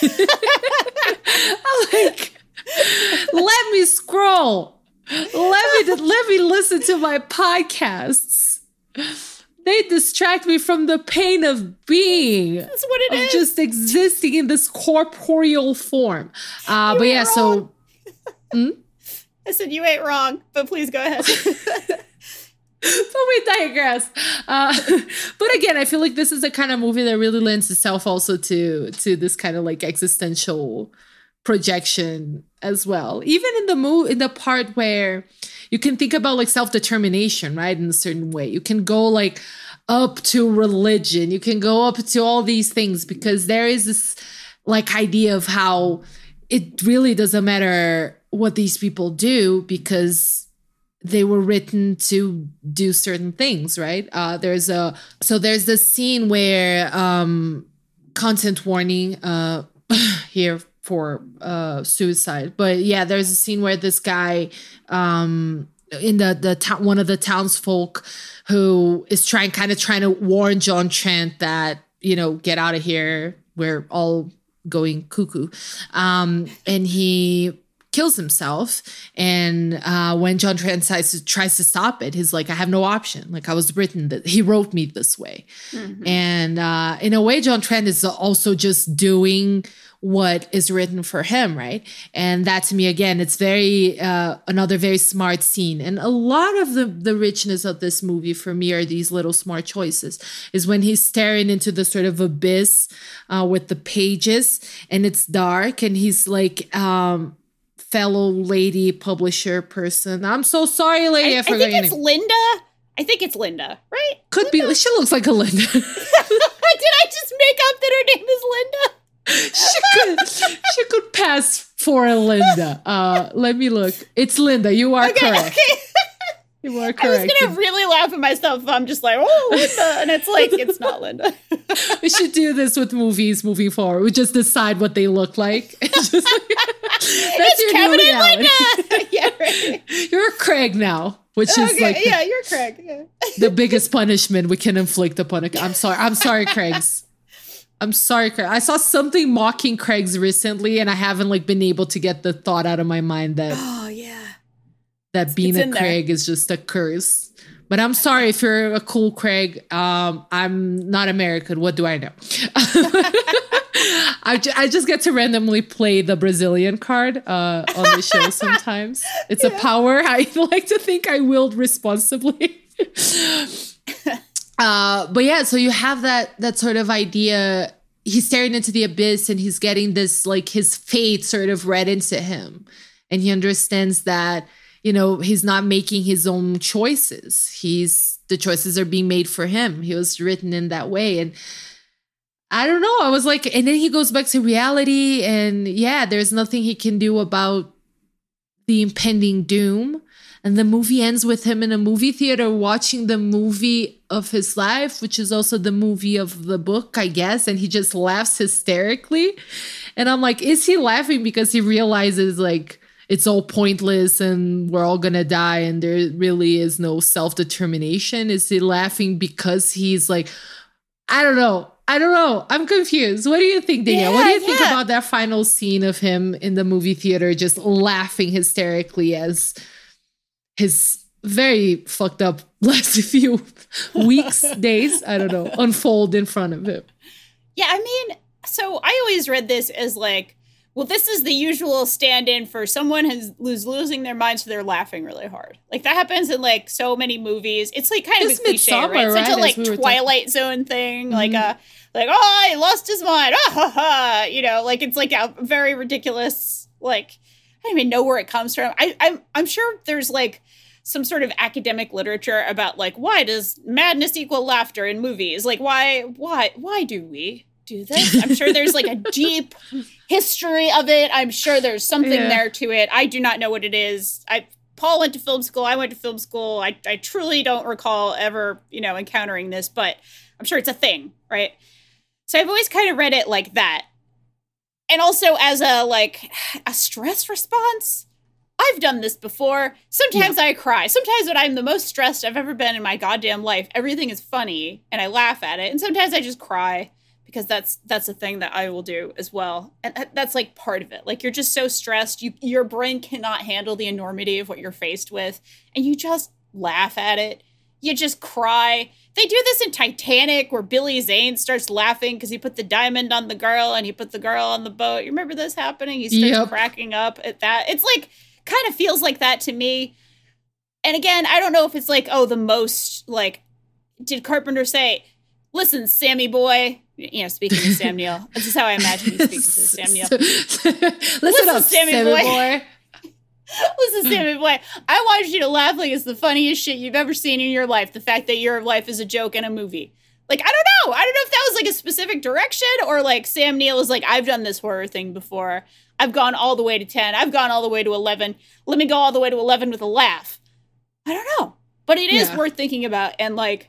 I'm like, let me scroll. Let me listen to my podcasts. They distract me from the pain of being. That's what it is. Just existing in this corporeal form. But yeah, so... I said you ain't wrong, but please go ahead. So we digress. But again, I feel like this is the kind of movie that really lends itself also to this kind of like existential projection as well. Even in the part where you can think about like self-determination, right? In a certain way. You can go like up to religion. You can go up to all these things because there is this like idea of how it really doesn't matter what these people do because they were written to do certain things, right? There's this scene where content warning here for suicide, but yeah, there's a scene where this guy in the town, one of the townsfolk who is trying to warn John Trent that, you know, get out of here, we're all going cuckoo, and he kills himself. And when John Trent tries to stop it, he's like, I have no option. Like, I was written that he wrote me this way. Mm-hmm. And in a way, John Trent is also just doing what is written for him, right? And that, to me, again, it's very another very smart scene. And a lot of the richness of this movie for me are these little smart choices. Is when he's staring into the sort of abyss with the pages, and it's dark, and he's like, fellow lady publisher person. I'm so sorry, lady. I forgot your name. I think it's Linda, right? Could Linda? Be. She looks like a Linda. Did I just make up that her name is Linda? She could pass for a Linda. Let me look. It's Linda. You are correct. Okay. You are correct. I was gonna really laugh at myself if I'm just like, oh, Linda, and it's like it's not Linda. We should do this with movies moving forward. We just decide what they look like. That's it's Kevin and Linda. Yeah, right. You're Craig now, which is like you're Craig. Yeah. The biggest punishment we can inflict upon a. I'm sorry, Craigs. I'm sorry, Craig. I saw something mocking Craigs recently, and I haven't like been able to get the thought out of my mind that that being a Craig is just a curse. But I'm sorry if you're a cool Craig. I'm not American. What do I know? I just get to randomly play the Brazilian card on the show sometimes. It's a power I like to think I wield responsibly. But yeah, so you have that sort of idea he's staring into the abyss and he's getting this, like, his fate sort of read into him. And he understands that, you know, he's not making his own choices. The choices are being made for him. He was written in that way. And I don't know. I was like, and then he goes back to reality, and yeah, there's nothing he can do about the impending doom. And the movie ends with him in a movie theater watching the movie of his life, which is also the movie of the book, I guess. And he just laughs hysterically. And I'm like, is he laughing because he realizes, like, it's all pointless and we're all gonna die and there really is no self-determination? Is he laughing because he's like, I don't know. I'm confused. What do you think, Danielle? What do you think about that final scene of him in the movie theater just laughing hysterically as his very fucked up last few weeks, days, I don't know, unfold in front of him? Yeah, I mean, so I always read this as like, well, this is the usual stand-in for someone who's losing their mind, so they're laughing really hard. Like, that happens in, like, so many movies. It's, like, kind of a cliche, right? Such a, like, Twilight Zone thing. Mm-hmm. Like, oh, he lost his mind. Ah, ha, ha. You know, like, it's, like, a very ridiculous, like, I don't even know where it comes from. I'm sure there's, like, some sort of academic literature about, like, why does madness equal laughter in movies? Like, why do we do this? I'm sure there's, like, a deep history of it. I'm sure there's something there to it. I do not know what it is. Paul went to film school. I went to film school. I truly don't recall ever, you know, encountering this, but I'm sure it's a thing, right? So I've always kind of read it like that. And also as a stress response. I've done this before. Sometimes I cry. Sometimes when I'm the most stressed I've ever been in my goddamn life, everything is funny and I laugh at it. And sometimes I just cry, because that's a thing that I will do as well. And that's, like, part of it. Like, you're just so stressed. Your brain cannot handle the enormity of what you're faced with. And you just laugh at it. You just cry. They do this in Titanic, where Billy Zane starts laughing because he put the diamond on the girl and he put the girl on the boat. You remember this happening? He starts cracking up at that. It's like, kind of feels like that to me. And again, I don't know if it's like, oh, the most, like, did Carpenter say, listen, Sammy boy, you know, speaking to Sam Neill. This is how I imagine he speaks to Sam Neill. Listen up, Sammy boy. Listen, Sammy boy, I want you to laugh like it's the funniest shit you've ever seen in your life. The fact that your life is a joke in a movie. Like, I don't know. I don't know if that was, like, a specific direction, or, like, Sam Neill is like, I've done this horror thing before. I've gone all the way to 10. I've gone all the way to 11. Let me go all the way to 11 with a laugh. I don't know. But it is worth thinking about. And, like,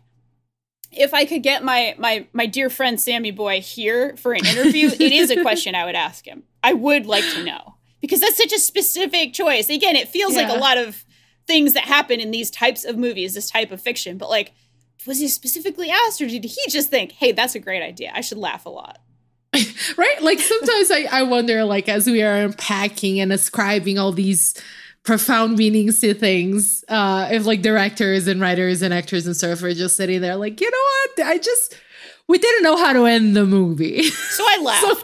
if I could get my dear friend Sammy Boy here for an interview, it is a question I would ask him. I would like to know. Because that's such a specific choice. Again, it feels like a lot of things that happen in these types of movies, this type of fiction. But, like, was he specifically asked, or did he just think, hey, that's a great idea, I should laugh a lot? Right? Like, sometimes I wonder, like, as we are unpacking and ascribing all these profound meanings to things, if, like, directors and writers and actors and stuff are just sitting there like, you know what? We didn't know how to end the movie. So I laughed.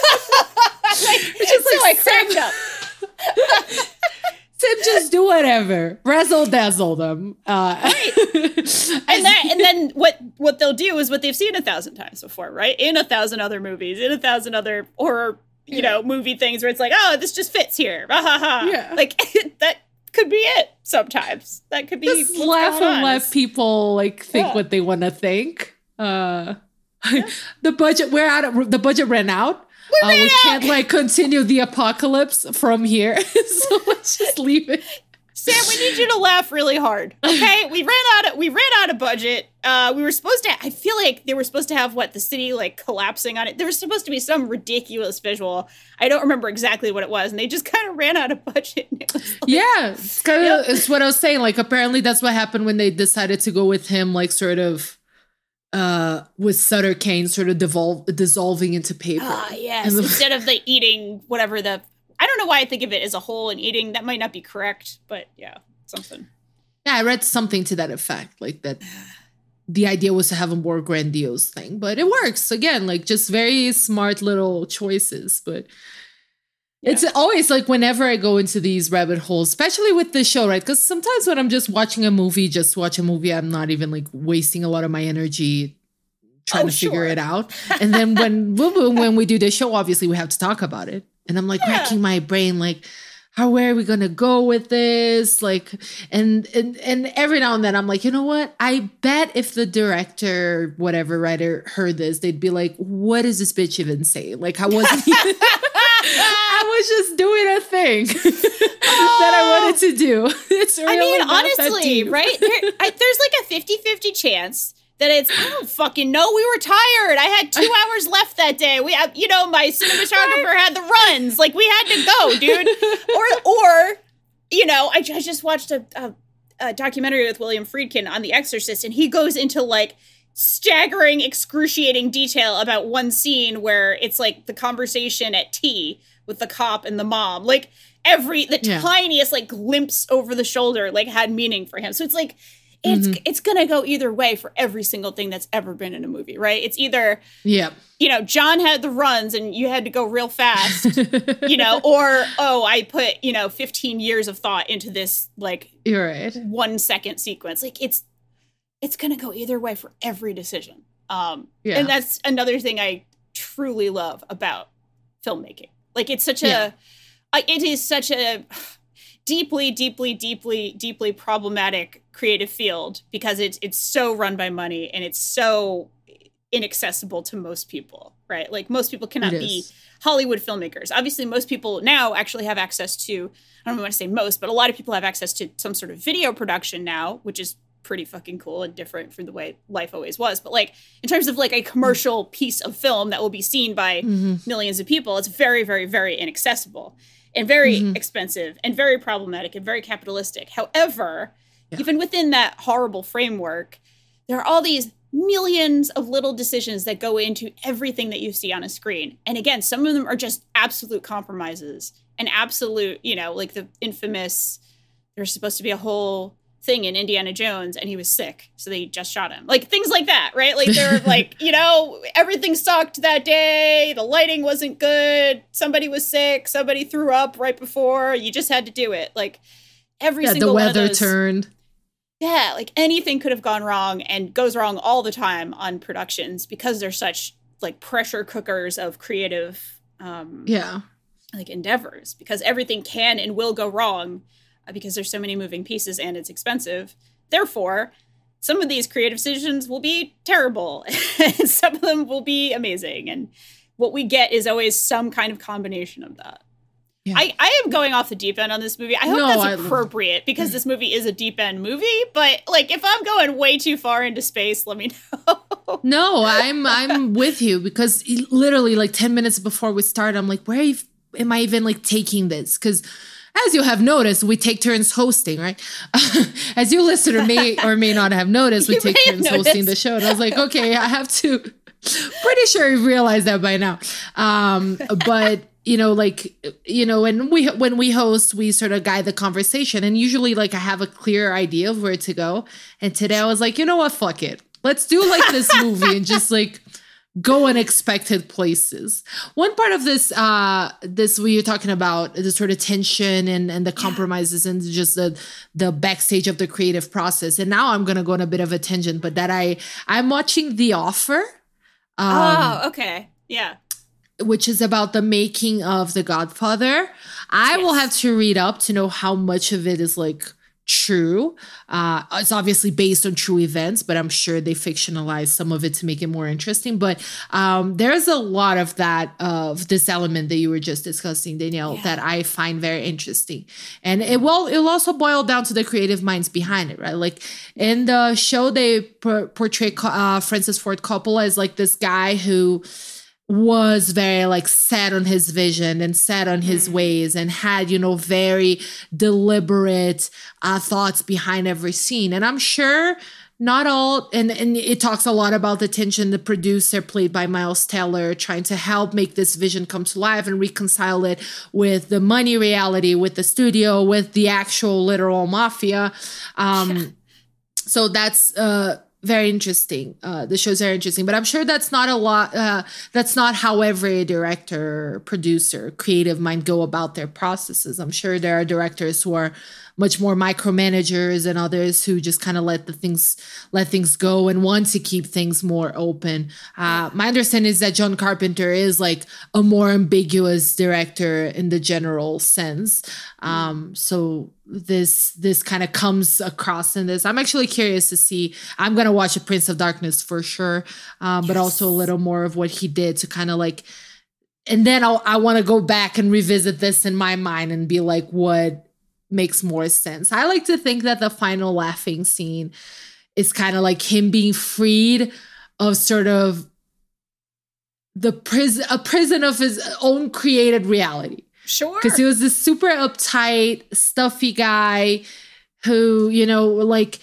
I cracked up. Tim, just do whatever. Razzle dazzle them. Right. And then what they'll do is what they've seen 1,000 times before, right? In 1,000 other movies, in 1,000 other horror, you know, movie things where it's like, oh, this just fits here. Yeah. Like, that could be it sometimes. That could be just laugh and let people, like, think what they want to think. The budget ran out. We can't, like, continue the apocalypse from here. So let's just leave it. Sam, we need you to laugh really hard. Okay? We ran out of budget. We were supposed to, I feel like they were supposed to have the city, like, collapsing on it. There was supposed to be some ridiculous visual. I don't remember exactly what it was, and they just kind of ran out of budget. And it was like, it's kind of, it's what I was saying. Like, apparently that's what happened when they decided to go with him, like, sort of, with Sutter Kane sort of dissolving into paper. Yes. Instead of the eating whatever I don't know why I think of it as a whole and eating. That might not be correct, but yeah, something. Yeah, I read something to that effect, like that the idea was to have a more grandiose thing, but it works. Again, like, just very smart little choices, but it's always like whenever I go into these rabbit holes, especially with this show, right? Because sometimes when I'm just watching a movie, I'm not even, like, wasting a lot of my energy trying to figure it out. And then when we do the show, obviously we have to talk about it. And I'm like racking my brain, like, where are we gonna go with this? Like, and every now and then I'm like, you know what? I bet if the director, whatever writer heard this, they'd be like, what is this bitch even saying? Like, I wasn't even, I was just doing a thing that I wanted to do. It's really, I mean, honestly, right? There's like a 50-50 chance that it's, I don't fucking know. We were tired. I had 2 hours left that day. We, my cinematographer had the runs. Like, we had to go, dude. Or, I just watched a documentary with William Friedkin on The Exorcist, and he goes into like staggering, excruciating detail about one scene where it's like the conversation at tea with the cop and the mom. Like the tiniest like glimpse over the shoulder like had meaning for him. So it's like, it's going to go either way for every single thing that's ever been in a movie, right? It's either, John had the runs and you had to go real fast, or, I put, 15 years of thought into this, like, 1 second sequence. Like, it's going to go either way for every decision. And that's another thing I truly love about filmmaking. Like, it's such it is such a deeply, deeply, deeply, deeply problematic creative field because it's so run by money and it's so inaccessible to most people, right? Like most people cannot be Hollywood filmmakers. Obviously, most people now actually have access to, I don't want to say most, but a lot of people have access to some sort of video production now, which is pretty fucking cool and different from the way life always was. But like in terms of like a commercial piece of film that will be seen by millions of people, it's very, very, very inaccessible and very expensive and very problematic and very capitalistic. However, even within that horrible framework, there are all these millions of little decisions that go into everything that you see on a screen. And again, some of them are just absolute compromises and absolute, like the infamous, there's supposed to be a whole thing in Indiana Jones and he was sick, so they just shot him. Like things like that, right? Like they're like, everything sucked that day. The lighting wasn't good. Somebody was sick. Somebody threw up right before. You just had to do it. Like every single one of those. The weather turned. Yeah, like anything could have gone wrong and goes wrong all the time on productions because they're such like pressure cookers of creative like endeavors, because everything can and will go wrong because there's so many moving pieces and it's expensive. Therefore, some of these creative decisions will be terrible and some of them will be amazing. And what we get is always some kind of combination of that. Yeah. I am going off the deep end on this movie. I hope that's appropriate because this movie is a deep end movie. But like, if I'm going way too far into space, let me know. No, I'm with you because literally like 10 minutes before we start, I'm like, where am I even like taking this? Because as you have noticed, we take turns hosting, right? As you listener may or may not have noticed, we take turns hosting the show. And I was like, okay, I have to, pretty sure you realized that by now. But when we host, we sort of guide the conversation. And usually like I have a clear idea of where to go. And today I was like, you know what? Fuck it. Let's do like this movie and just like go unexpected places. One part of this where you're talking about the sort of tension and the compromises and just the backstage of the creative process. And now I'm going to go on a bit of a tangent, but that I'm watching The Offer. Okay. Yeah. Which is about the making of The Godfather. I will have to read up to know how much of it is like true. It's obviously based on true events, but I'm sure they fictionalized some of it to make it more interesting. But there's a lot of of this element that you were just discussing, Danielle, that I find very interesting. And it'll also boil down to the creative minds behind it, right? Like in the show, they portray Francis Ford Coppola as like this guy who was very like set on his vision and set on his ways and had, very deliberate thoughts behind every scene. And I'm sure not all, and it talks a lot about the tension, the producer played by Miles Teller trying to help make this vision come to life and reconcile it with the money reality, with the studio, with the actual literal mafia. So that's, very interesting. The show's very interesting, but I'm sure that's not a lot. That's not how every director, producer, creative mind go about their processes. I'm sure there are directors who are much more micromanagers and others who just kind of let things go and want to keep things more open. My understanding is that John Carpenter is like a more ambiguous director in the general sense. So this kind of comes across in this. I'm actually curious to see. I'm going to watch A Prince of Darkness for sure, but also a little more of what he did to kind of like, and then I want to go back and revisit this in my mind and be like, what makes more sense? I like to think that the final laughing scene is kind of like him being freed of sort of a prison of his own created reality. Sure. Because he was this super uptight, stuffy guy who, you know, like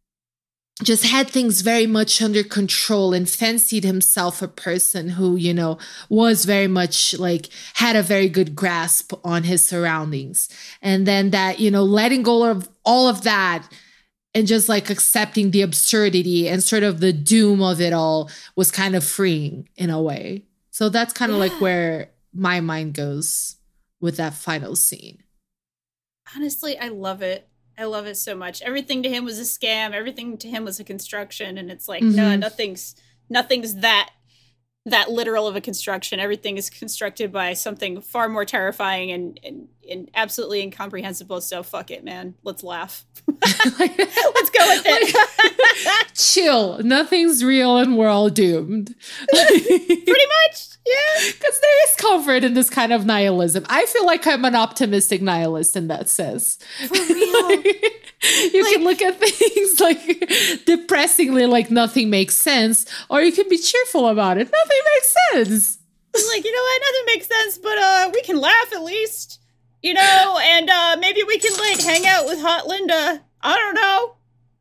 just had things very much under control and fancied himself a person who, you know, was very much like had a very good grasp on his surroundings. And then that, you know, letting go of all of that and just like accepting the absurdity and sort of the doom of it all was kind of freeing in a way. So that's kind of like where my mind goes with that final scene. Honestly, I love it. I love it so much. Everything to him was a scam. Everything to him was a construction. And it's like, no, nothing's that literal of a construction. Everything is constructed by something far more terrifying and absolutely incomprehensible. So fuck it, man. Let's laugh. Let's go with it. Chill. Nothing's real and we're all doomed. Pretty much. Yeah. Because there is comfort in this kind of nihilism. I feel like I'm an optimistic nihilist in that sense. For real. You can look at things like depressingly, like nothing makes sense, or you can be cheerful about it. Nothing makes sense. Like, you know what? Nothing makes sense, but we can laugh at least, you know, and maybe we can like hang out with hot Linda. I don't know.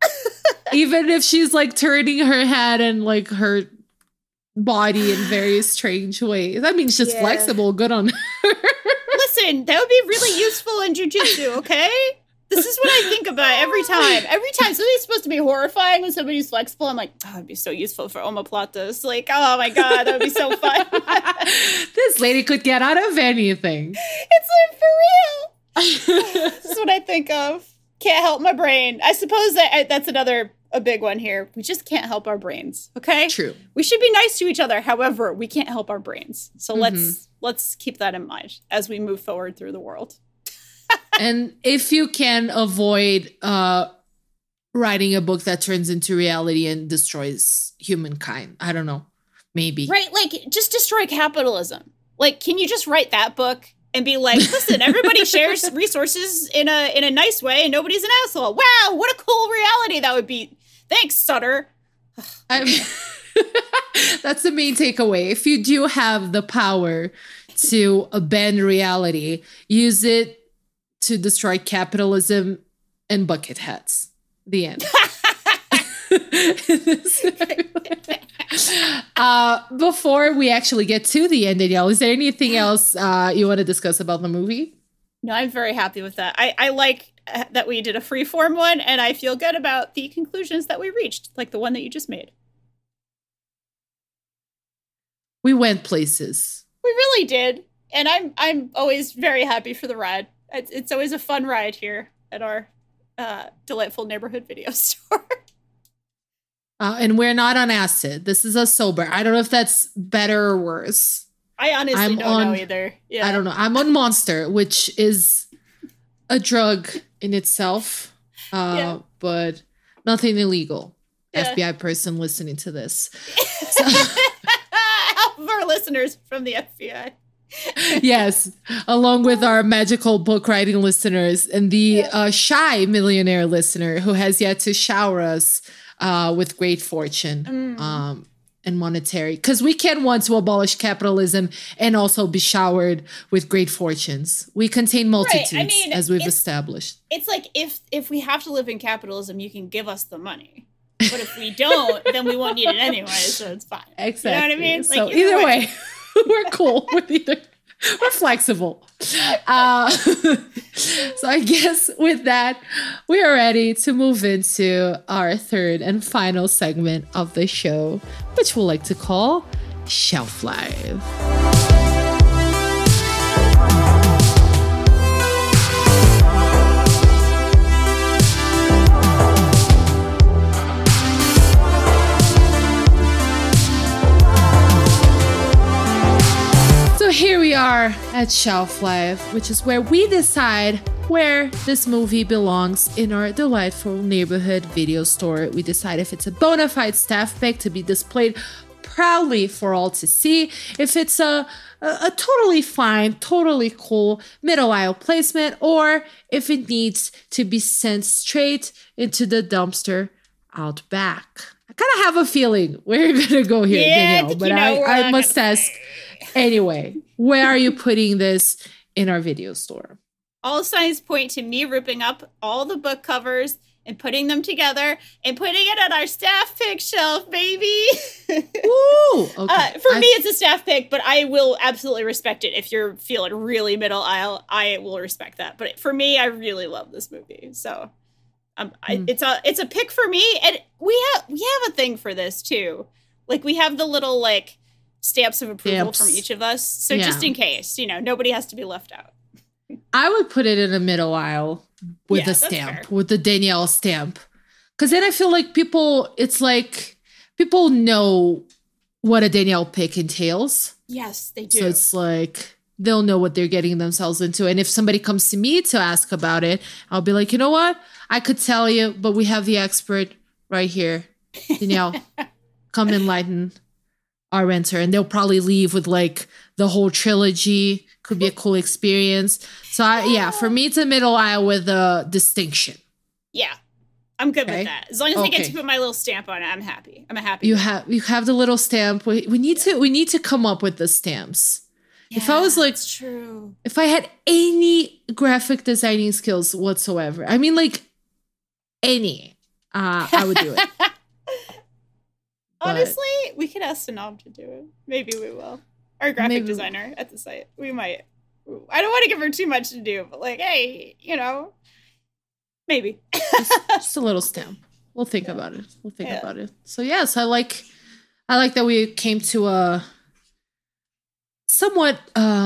Even if she's like turning her head and like her body in very strange ways. I mean, she's flexible, good on her. Listen, that would be really useful in jujitsu, okay? This is what I think about every time. Every time somebody's supposed to be horrifying when somebody's flexible, I'm like, oh, it'd be so useful for omoplatas. Like, oh my God, that would be so fun. This lady could get out of anything. It's like, for real. This is what I think of. Can't help my brain. I suppose that's a big one here. We just can't help our brains, okay? True. We should be nice to each other. However, we can't help our brains. So let's keep that in mind as we move forward through the world. And if you can avoid writing a book that turns into reality and destroys humankind, I don't know, maybe. Right, like just destroy capitalism. Like, can you just write that book and be like, listen, everybody shares resources in a nice way and nobody's an asshole. Wow, what a cool reality that would be. Thanks, Sutter. That's the main takeaway. If you do have the power to bend reality, use it to destroy capitalism and bucket hats. The end. Before we actually get to the end, Danielle, is there anything else you want to discuss about the movie? No, I'm very happy with that. I like that we did a freeform one, and I feel good about the conclusions that we reached, like the one that you just made. We went places. We really did. And I'm always very happy for the ride. It's always a fun ride here at our delightful neighborhood video store. And we're not on acid. This is a sober. I don't know if that's better or worse. I honestly don't know either. Yeah. I don't know. I'm on Monster, which is a drug in itself, but nothing illegal. Yeah. FBI person listening to this. So. Half of our listeners from the FBI. Yes, along with our magical book writing listeners and the shy millionaire listener who has yet to shower us with great fortune and monetary. Because we can want to abolish capitalism and also be showered with great fortunes. We contain multitudes, right. I mean, as we've established. It's like if we have to live in capitalism, you can give us the money. But if we don't, then we won't need it anyway, so it's fine. Exactly. You know what I mean? So like, either way. We're cool with either. We're flexible. So I guess with that, we are ready to move into our third and final segment of the show, which we'll like to call Shelf Life. are at Shelf Life, which is where we decide where this movie belongs in our delightful neighborhood video store. We decide if it's a bona fide staff pick to be displayed proudly for all to see, if it's a totally fine, totally cool middle aisle placement, or if it needs to be sent straight into the dumpster out back. I kind of have a feeling where you're going to go here, Danielle, but I must ask anyway, where are you putting this in our video store? All signs point to me ripping up all the book covers and putting them together and putting it on our staff pick shelf, baby. Ooh, okay. For me, it's a staff pick, but I will absolutely respect it. If you're feeling really middle aisle, I will respect that. But for me, I really love this movie. So it's a pick for me. And we have a thing for this too. Like we have the little like stamps of approval from each of us. So just in case, nobody has to be left out. I would put it in the middle aisle with a stamp, with the Danielle stamp. Because then I feel like people know what a Danielle pick entails. Yes, they do. So it's like they'll know what they're getting themselves into. And if somebody comes to me to ask about it, I'll be like, you know what? I could tell you, but we have the expert right here. Danielle, come enlighten our renter. And they'll probably leave with like the whole trilogy. Could be a cool experience. So for me, it's a middle aisle with a distinction. Yeah, I'm good with that. As long as I get to put my little stamp on it, I'm happy. I'm a happy. You have the little stamp. We need to come up with the stamps. Yeah, if I was like, that's true. If I had any graphic designing skills whatsoever, I mean like any, I would do it. Honestly, we could ask Sanam to do it. Maybe we will. Our graphic designer at the site. We might. I don't want to give her too much to do, but like, hey, maybe. just a little stamp. We'll think about it. About it. So yes, I like that we came to a somewhat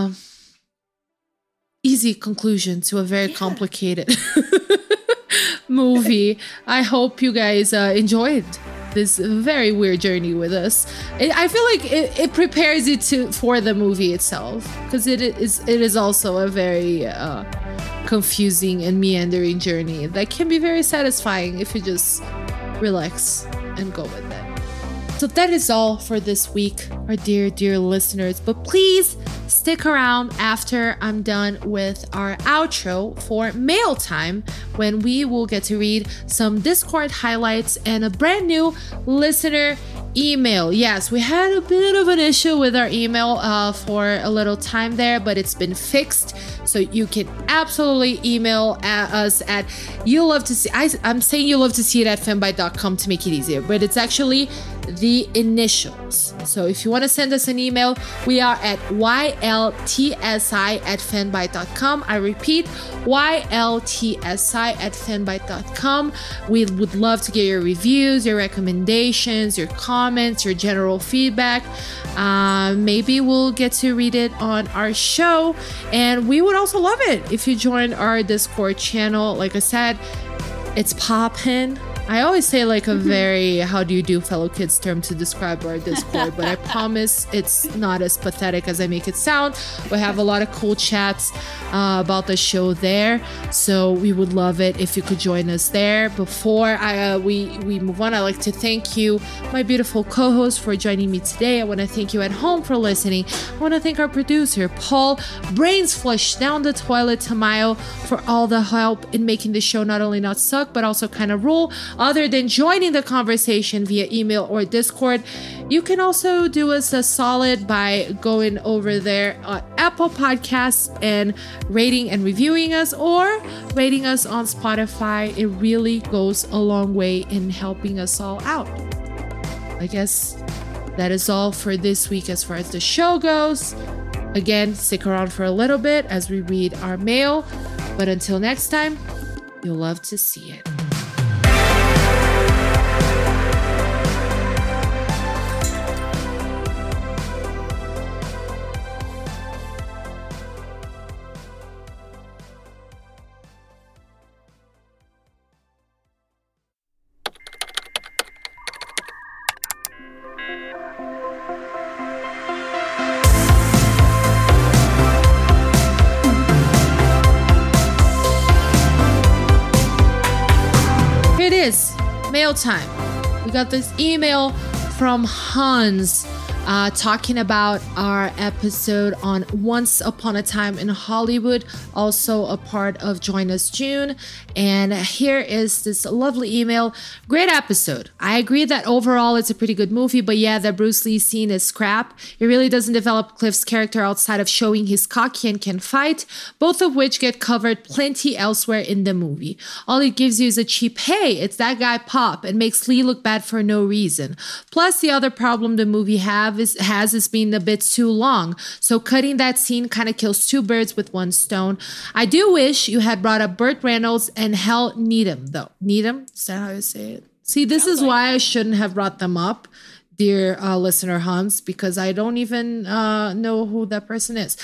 easy conclusion to a very complicated movie. I hope you guys enjoyed this very weird journey with us. I feel like it prepares you for the movie itself, because it is also a very confusing and meandering journey that can be very satisfying if you just relax and go with it. So that is all for this week, our dear listeners. But please stick around after I'm done with our outro for mail time, when we will get to read some Discord highlights and a brand new listener email. Yes, we had a bit of an issue with our email for a little time there, but it's been fixed. So you can absolutely email us at I'm saying you love to see it at fanbyte.com to make it easier, but it's actually the initials. So if you want to send us an email, we are at yltsi@fanbyte.com. I repeat, yltsi@fanbyte.com. We would love to get your reviews, your recommendations, your comments, your general feedback. Maybe we'll get to read it on our show, and we would also love it if you join our Discord channel. Like I said, it's poppin'. I always say like a very how do you do fellow kids term to describe our Discord, but I promise it's not as pathetic as I make it sound. We have a lot of cool chats about the show there, so we would love it if you could join us there. Before we move on, I'd like to thank you, my beautiful co-host, for joining me today. I want to thank you at home for listening. I want to thank our producer, Paul Brains Flush Down the Toilet Tamayo, for all the help in making the show not only not suck, but also kind of rule. Other than joining the conversation via email or Discord, you can also do us a solid by going over there on Apple Podcasts and rating and reviewing us, or rating us on Spotify. It really goes a long way in helping us all out. I guess that is all for this week as far as the show goes. Again, stick around for a little bit as we read our mail. But until next time, you'll love to see it. mail time. We got this email from Hans talking about our episode on Once Upon a Time in Hollywood, also a part of Join Us June. And here is this lovely email. Great episode. I agree that overall it's a pretty good movie, but yeah, the Bruce Lee scene is crap. It really doesn't develop Cliff's character outside of showing he's cocky and can fight, both of which get covered plenty elsewhere in the movie. All it gives you is a cheap, hey, it's that guy Pop, and makes Lee look bad for no reason. Plus, the other problem the movie has is being a bit too long. So cutting that scene kind of kills two birds with one stone. I do wish you had brought up Burt Reynolds and Hal Needham, though. Needham? Is that how you say it? See, this is why I shouldn't have brought them up, dear listener Hans, because I don't even know who that person is.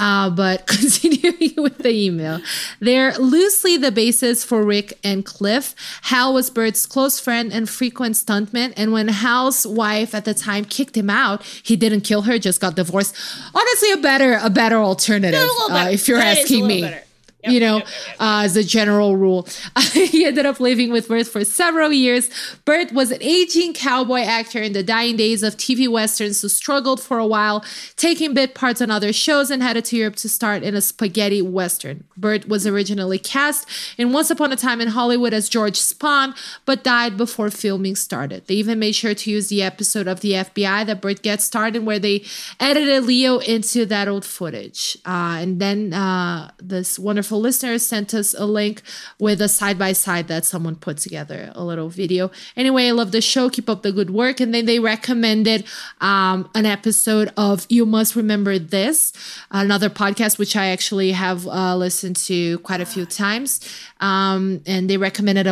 But continuing with the email, they're loosely the basis for Rick and Cliff. Hal was Bert's close friend and frequent stuntman, and when Hal's wife at the time kicked him out, he didn't kill her, just got divorced. Honestly, a better alternative, if you're asking me. Better. Yep. As a general rule. He ended up living with Burt for several years. Burt was an aging cowboy actor in the dying days of TV westerns who struggled for a while, taking bit parts on other shows, and headed to Europe to start in a spaghetti western. Burt was originally cast in Once Upon a Time in Hollywood as George Spahn, but died before filming started. They even made sure to use the episode of the FBI that Burt gets started where they edited Leo into that old footage. And then this wonderful listener sent us a link with a side-by-side that someone put together, a little video. Anyway, I love the show. Keep up the good work. And then they recommended an episode of You Must Remember This, another podcast, which I actually have listened to quite a few times. And they recommended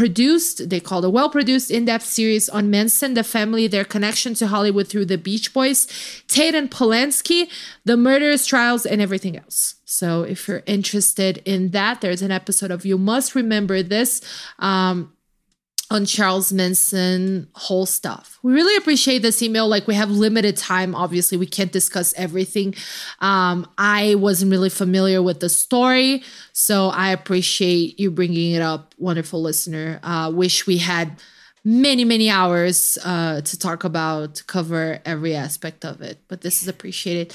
they called a well-produced in-depth series on Manson, the family, their connection to Hollywood through the Beach Boys, Tate and Polanski, the murderous trials, and everything else. So if you're interested in that, there's an episode of You Must Remember This on Charles Manson, whole stuff. We really appreciate this email. Like, we have limited time. Obviously, we can't discuss everything. I wasn't really familiar with the story, so I appreciate you bringing it up. Wonderful listener. Wish we had many hours to cover every aspect of it, but this is appreciated.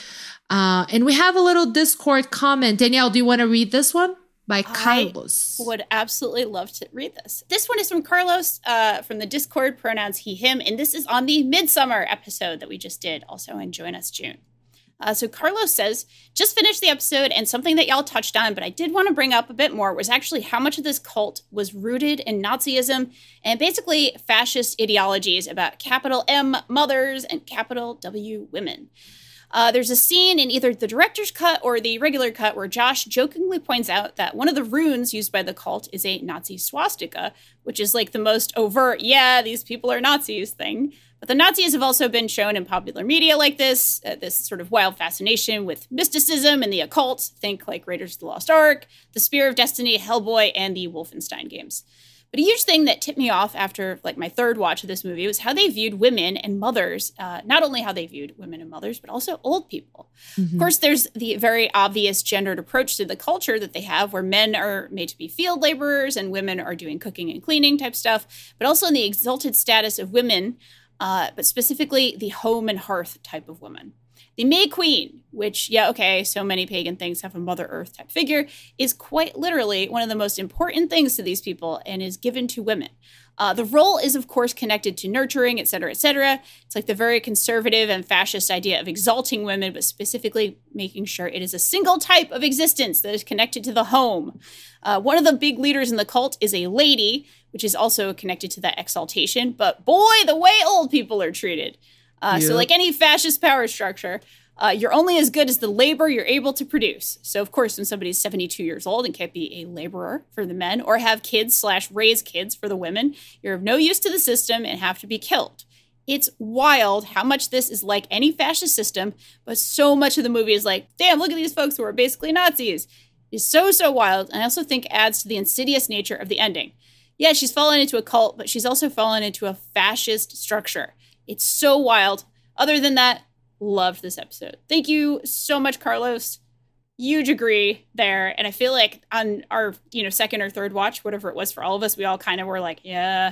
And we have a little Discord comment. Danielle, do you want to read this one? By Carlos. I would absolutely love to read this. This one is from Carlos from the Discord, pronouns he, him, and this is on the Midsummer episode that we just did, also in Join Us June. So Carlos says, just finished the episode, and something that y'all touched on, but I did want to bring up a bit more, was actually how much of this cult was rooted in Nazism and basically fascist ideologies about capital M mothers and capital W women. There's a scene in either the director's cut or the regular cut where Josh jokingly points out that one of the runes used by the cult is a Nazi swastika, which is like the most overt, yeah, these people are Nazis thing. But the Nazis have also been shown in popular media like this sort of wild fascination with mysticism and the occult. Think like Raiders of the Lost Ark, The Spear of Destiny, Hellboy, and the Wolfenstein games. But a huge thing that tipped me off after like my third watch of this movie was how they viewed women and mothers. Not only how they viewed women and mothers, but also old people. Mm-hmm. Of course, there's the very obvious gendered approach to the culture that they have where men are made to be field laborers and women are doing cooking and cleaning type stuff, but also in the exalted status of women, but specifically the home and hearth type of woman. The May Queen, which, so many pagan things have a Mother Earth type figure, is quite literally one of the most important things to these people and is given to women. The role is, of course, connected to nurturing, et cetera, et cetera. It's like the very conservative and fascist idea of exalting women, but specifically making sure it is a single type of existence that is connected to the home. One of the big leaders in the cult is a lady, which is also connected to that exaltation. But boy, the way old people are treated. So like any fascist power structure, you're only as good as the labor you're able to produce. So, of course, when somebody's 72 years old and can't be a laborer for the men or have kids / raise kids for the women, you're of no use to the system and have to be killed. It's wild how much this is like any fascist system, but so much of the movie is like, damn, look at these folks who are basically Nazis. It's so wild, and I also think adds to the insidious nature of the ending. Yeah, she's fallen into a cult, but she's also fallen into a fascist structure. It's so wild. Other than that, loved this episode. Thank you so much, Carlos. Huge agree there. And I feel like on our, second or third watch, whatever it was for all of us, we all kind of were like, yeah,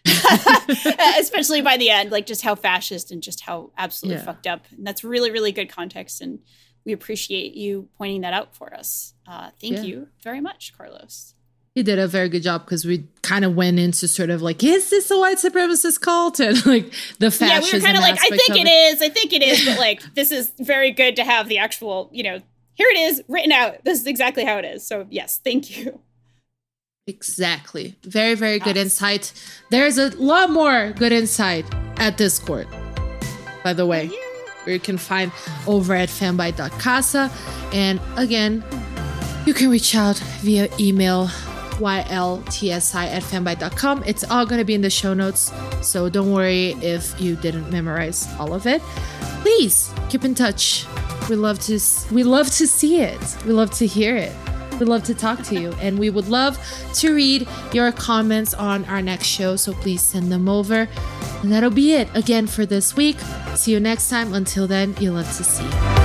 Especially by the end, like just how fascist and just how absolutely fucked up. And that's really, really good context. And we appreciate you pointing that out for us. Thank you very much, Carlos. You did a very good job because we kind of went into sort of like, is this a white supremacist cult? And like the fascism. Yeah, we were kind of like, I think it is. But like, this is very good to have the actual, here it is written out. This is exactly how it is. So yes, thank you. Exactly. Very, very good insight. There's a lot more good insight at Discord, by the way, where you can find over at fanbyte.casa. And again, you can reach out via email, yltsi@fanbyte.com. It's all going to be in the show notes, so don't worry if you didn't memorize all of it. Please keep in touch. We love to see it. We love to hear it. We love to talk to you, and we would love to read your comments on our next show, so please send them over. And that'll be it again for this week. See you next time. Until then, you'll love to see.